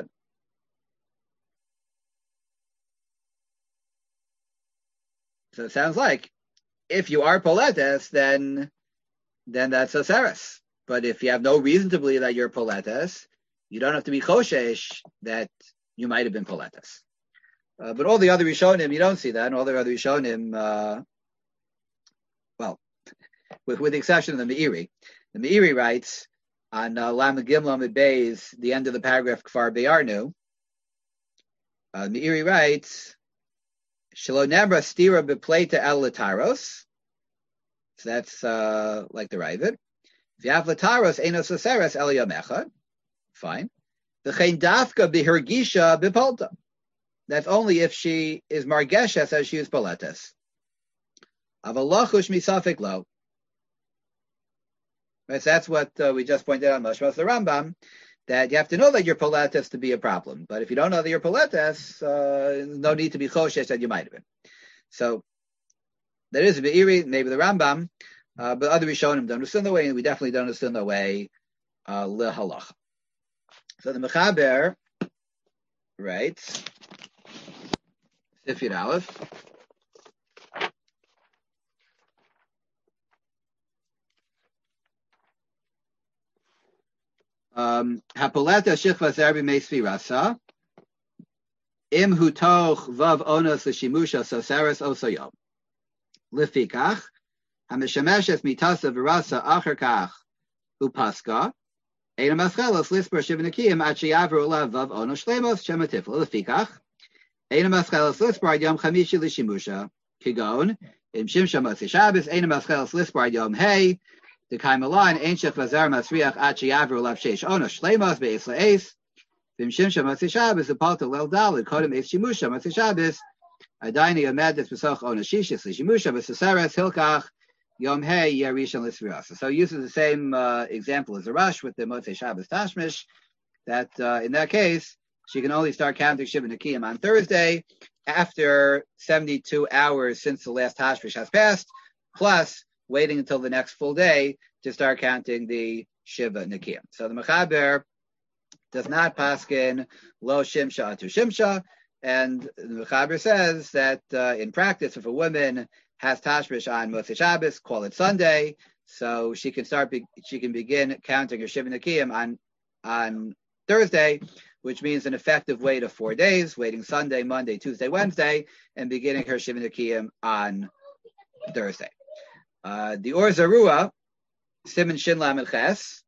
So it sounds like if you are Poletes, then that's Oseres. But if you have no reason to believe that you're Poletes, you don't have to be Choshesh that you might have been Poletes. But all the other Rishonim, you don't see that. And all the other Rishonim, with the exception of the Meiri. The Meiri writes on Lamed Gimel Lamed Beis, the end of the paragraph Kfar Be'arnu. Meiri writes, Shelo Nebra Stira B'Pleita El Lataros. So that's like the Ravid. V'Av Lataros Enos Oseres El Yom Echad. Fine. V'chein Dafka B'Hergisha B'Polta. That's only if she is Margeshes as she is Poletes. Avalachush Misafik Lo. Right, so that's what we just pointed out on Mashmas the Rambam, that you have to know that you're poletes to be a problem. But if you don't know that you're poletes, no need to be choshesh that you might have been. So there is a be'iri, maybe the Rambam, but other Rishonim don't understand the way, and we definitely don't understand the way lehalacha. So the Mechaber writes, Sifir Aleph, Hapoleta shichva zerbi meisvi rasa, im hutoch vav onos l'shimusha soseres osayom. Lefikach, hameshameshes mitasa v'rasa acher kach upaska, ein amaschelos lispar shivnekiyim at sheyavru olav vav onos shlemos shematifla. Lefikach, ein amaschelos lispar yom chamishi l'shimusha, kigon, im shimsha motzi Shabbos, ein amaschelos lispar yom hey, the Kaimalan, Ancient Vazar Masriach Achi Avru Lav Sheish Onosh Shlemos Be'es La'es, Vim Shimsha Matzi Shabbos, the Palta Lel Dalid, Kodem Eis Shimusha Matzi Shabbos, Adaini Amedis Besoch Onashishis Shimusha Besasares Hilkach Yom Hey Yerishan Lisvirasa. So he uses the same example as the Rush with the Motzei Shabbos Tashmish, that in that case, she can only start counting Shiva Nekiyim on Thursday after 72 hours since the last Tashmish has passed, plus waiting until the next full day to start counting the Shiva Nekiyim. So the Mechaber does not paskin lo shimsha atu shimsha, and the Mechaber says that in practice, if a woman has Tashmish on Motzei Shabbos, call it Sunday, so she can begin counting her Shiva Nekiyim on Thursday, which means an effective wait of 4 days, waiting Sunday, Monday, Tuesday, Wednesday, and beginning her Shiva Nekiyim on Thursday. The Or Zarua, Siman Shin Lamed Ches,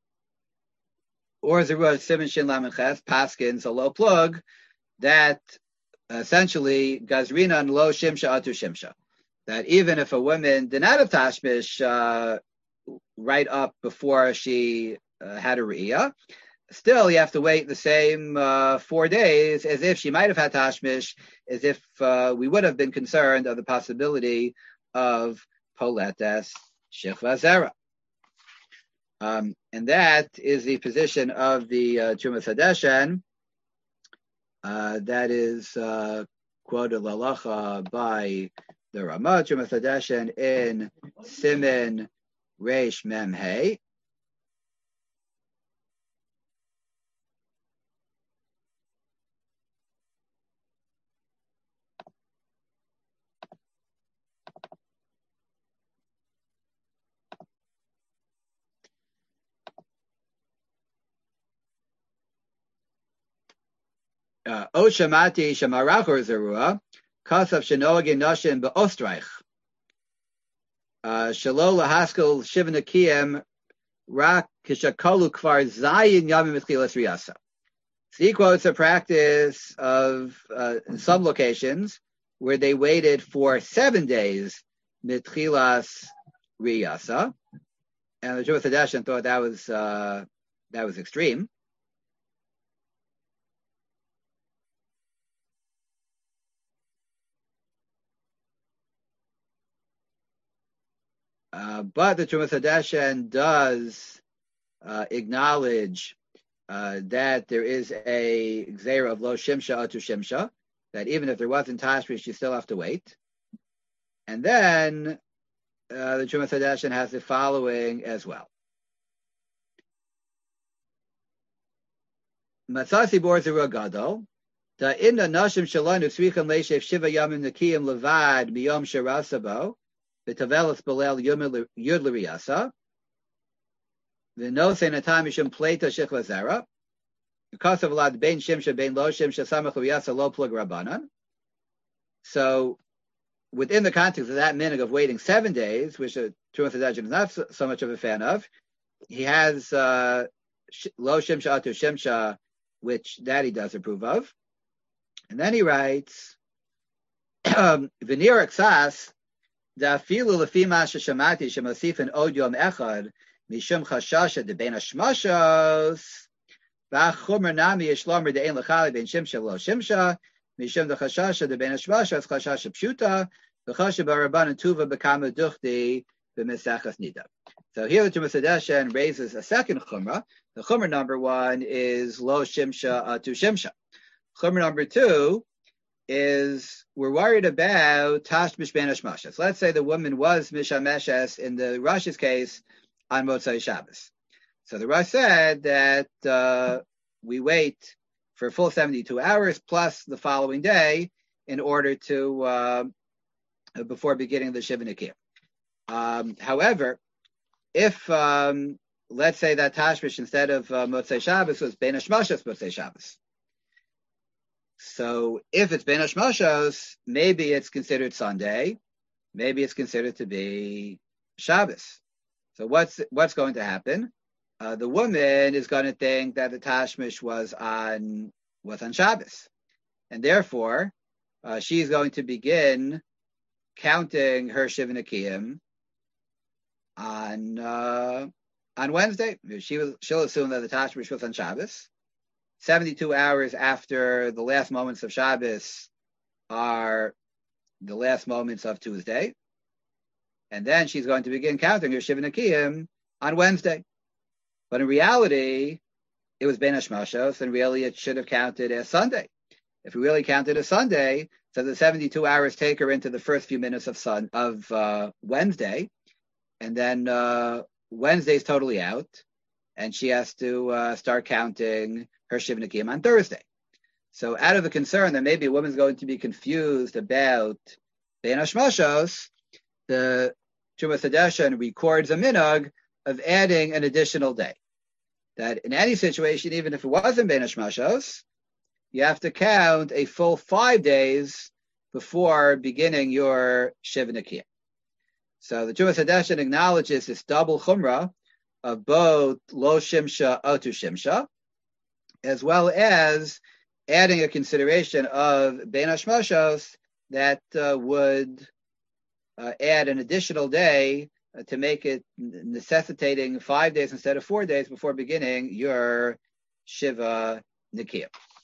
Or Zarua, Siman Shin Lamed Ches, Paskins, a low plug, that essentially, Gazrina and Lo Shimsha Atu Shimsha, that even if a woman did not have Tashmish right up before she had a Re'iyah, still you have to wait the same 4 days as if she might have had Tashmish, as if we would have been concerned of the possibility of Poletes Shechva Zera. And that is the position of the Trumas Hadeshen. That is quoted Lalacha by the Ramah, Trumas Hadeshen in Siman Reish Mem Hey. O Shamati Shamarachor Zerua, Kasav Shenogin Nashim Be'Ostreich, Shalo Lahaskel Shiva Nekiyim, Rak Kishakolu Kvar Zayin Yamim Mitchilas Riyasa. So he quotes a practice of in some locations where they waited for 7 days Mitchilas Riyasa, and the Trumas Hadeshen thought that was extreme. But the Trumas Hadeshen does acknowledge that there is a gzeira of lo shimsha atu shimsha, that even if there wasn't tashmish, you still have to wait. And then the Trumas Hadeshen has the following as well. Matzasi bor zerua gadol, da inna nashim shalanu tzricham leishev shiva yamim nekiyim levad miyom sharasabo, v'tavelas belel yud l'riyasa, v'nosei natam mishum pleita shechva zera, because of alad bein shimsha bein lo shimsha samach l'riyasa lo plug rabbanan. So, within the context of that minhag of waiting 7 days, which the Trumas Hadeshen is not so much of a fan of, he has lo shimsha atu shimsha, which that he does approve of. And then he writes, V'nir aksas, da'afilu lefi ma sheshamati shemasifin od yom echad mishum chashasha debein hashmashos v'achumar nami yishlomer de'ein lechali bein shimsha lo shimsha mishum dechashasha debein hashmashos chashasha pshuta v'chasha baraban and tuva bekama duchdi b'misachas nida. So here the Tumas Hadeshen raises a second chumrah. The chumrah number one is lo shimsha to shimsha. Chumrah number two is we're worried about tashmish ben hashmashas. Let's say the woman was mishameshes in the Rosh's case on Motzei Shabbos. So the Rosh said that we wait for a full 72 hours plus the following day in order to before beginning the Shiva Nikir. However, if let's say that tashmish instead of Motzei Shabbos was ben hashmashas Motzei Shabbos. So if it's ben hashmashos, maybe it's considered Sunday, maybe it's considered to be Shabbos. So what's going to happen? The woman is going to think that the tashmish was on Shabbos, and therefore she's going to begin counting her Shiva Nikiyim on Wednesday. She'll assume that the tashmish was on Shabbos. 72 hours after the last moments of Shabbos are the last moments of Tuesday. And then she's going to begin counting her Shiva Nikiyim on Wednesday. But in reality, it was Ben Hashmashos, and really it should have counted as Sunday. If we really counted as Sunday, so the 72 hours take her into the first few minutes of Wednesday, and then Wednesday's totally out, and she has to start counting her Shiva Nikiyim on Thursday. So out of the concern that maybe a woman's going to be confused about Ben Hashmashos, the Tumas Hadeshen records a minhag of adding an additional day. That in any situation, even if it wasn't Ben Hashmashos, you have to count a full 5 days before beginning your Shiva Nikiyim. So the Tumas Hadeshen acknowledges this double chumrah of both lo shimsha otu shimsha, as well as adding a consideration of ben hashmashos that would add an additional day to make it necessitating 5 days instead of 4 days before beginning your Shiva Nikiyim.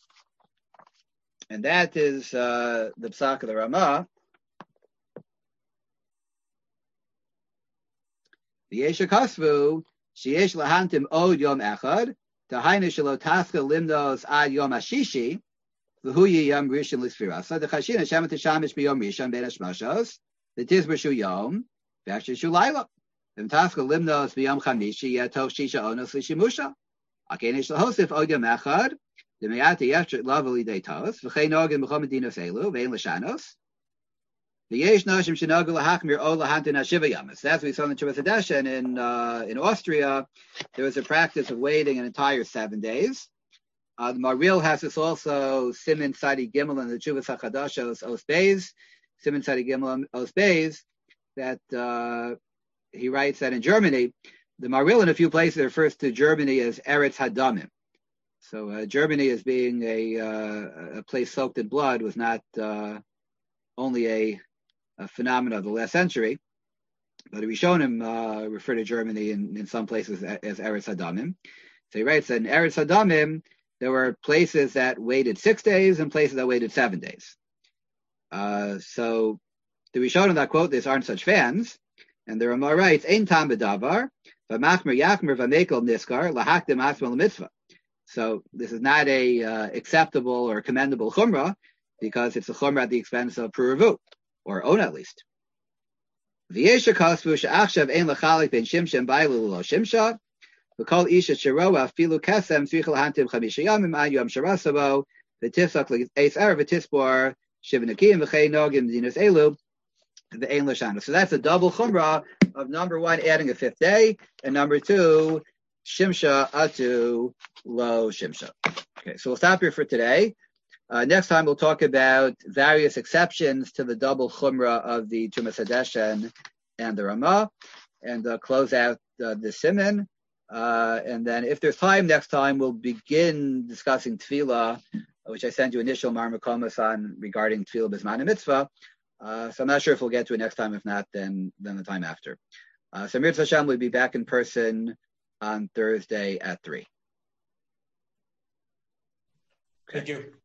And that is the Psak of the Ramah. The Yesha Kasvu, sheyesh lahantim od yom echad, Tahainu shelo taska limnos ad yom hashishi, v'hu yiyam rishon l'sfira. So the chashina shemet tishamish b'yom rishon ben hashmashos, the tizbershu yom, v'asheshu laila. V'im taska limnos b'yom chamishi yetov shisha onos l'shimusha. Akenish l'hosif od yom echad, the meyati yefchet lav l'idei tos, v'chei nogin b'chom medinos elu, v'ein l'shanos. V'yesh noshim shenogu l'hachmir o l'hantin hashiva yamas. As we saw in the Tumas Hadeshen in Austria, there was a practice of waiting an entire 7 days. The Maril has this also, Siman Sadi Gimel in the Tshuvas HaChadashos Os Beis, Siman Sadi Gimel Os Beis, that he writes that in Germany, the Maril in a few places refers to Germany as Eretz Hadamim. So Germany as being a place soaked in blood was not only a phenomenon of the last century, but the Rishonim refer to Germany in some places as Eretz Hadamim. So he writes that in Eretz Hadamim, there were places that waited 6 days and places that waited 7 days. So the Rishonim that quote this aren't such fans, and the Ramah writes, Ein tam b'davar, v'machmer yachmer v'mekel niskar, lahakdim asma l'mitzvah. So this is not a acceptable or commendable chumrah, because it's a chumrah at the expense of puravu, or own at least. V'yesha kasvu she'achshav ein l'chalik ben shimsha and bailu lo shimsha, v'kol isha sheroa filu kesem tzrich l'hantim chamisha yamim ad yom sharasavo, v'tifsak l'eis erev v'tispor shiva nikiyim v'chei nogim dinos elu, v'ein l'shana. So that's a double chumrah of number one, adding a 5th day, and number 2, shimsha atu lo shimsha. Okay, so we'll stop here for today. Next time we'll talk about various exceptions to the double chumrah of the Tumas Hadeshen and the Ramah, and close out the Siman. And then if there's time, next time we'll begin discussing Tefillah, which I sent you initial marmakomas on regarding Tefillah B'zman HaMitzvah. So I'm not sure if we'll get to it next time. If not, then the time after. So Mirz Hashem will be back in person on Thursday at 3. Thank you.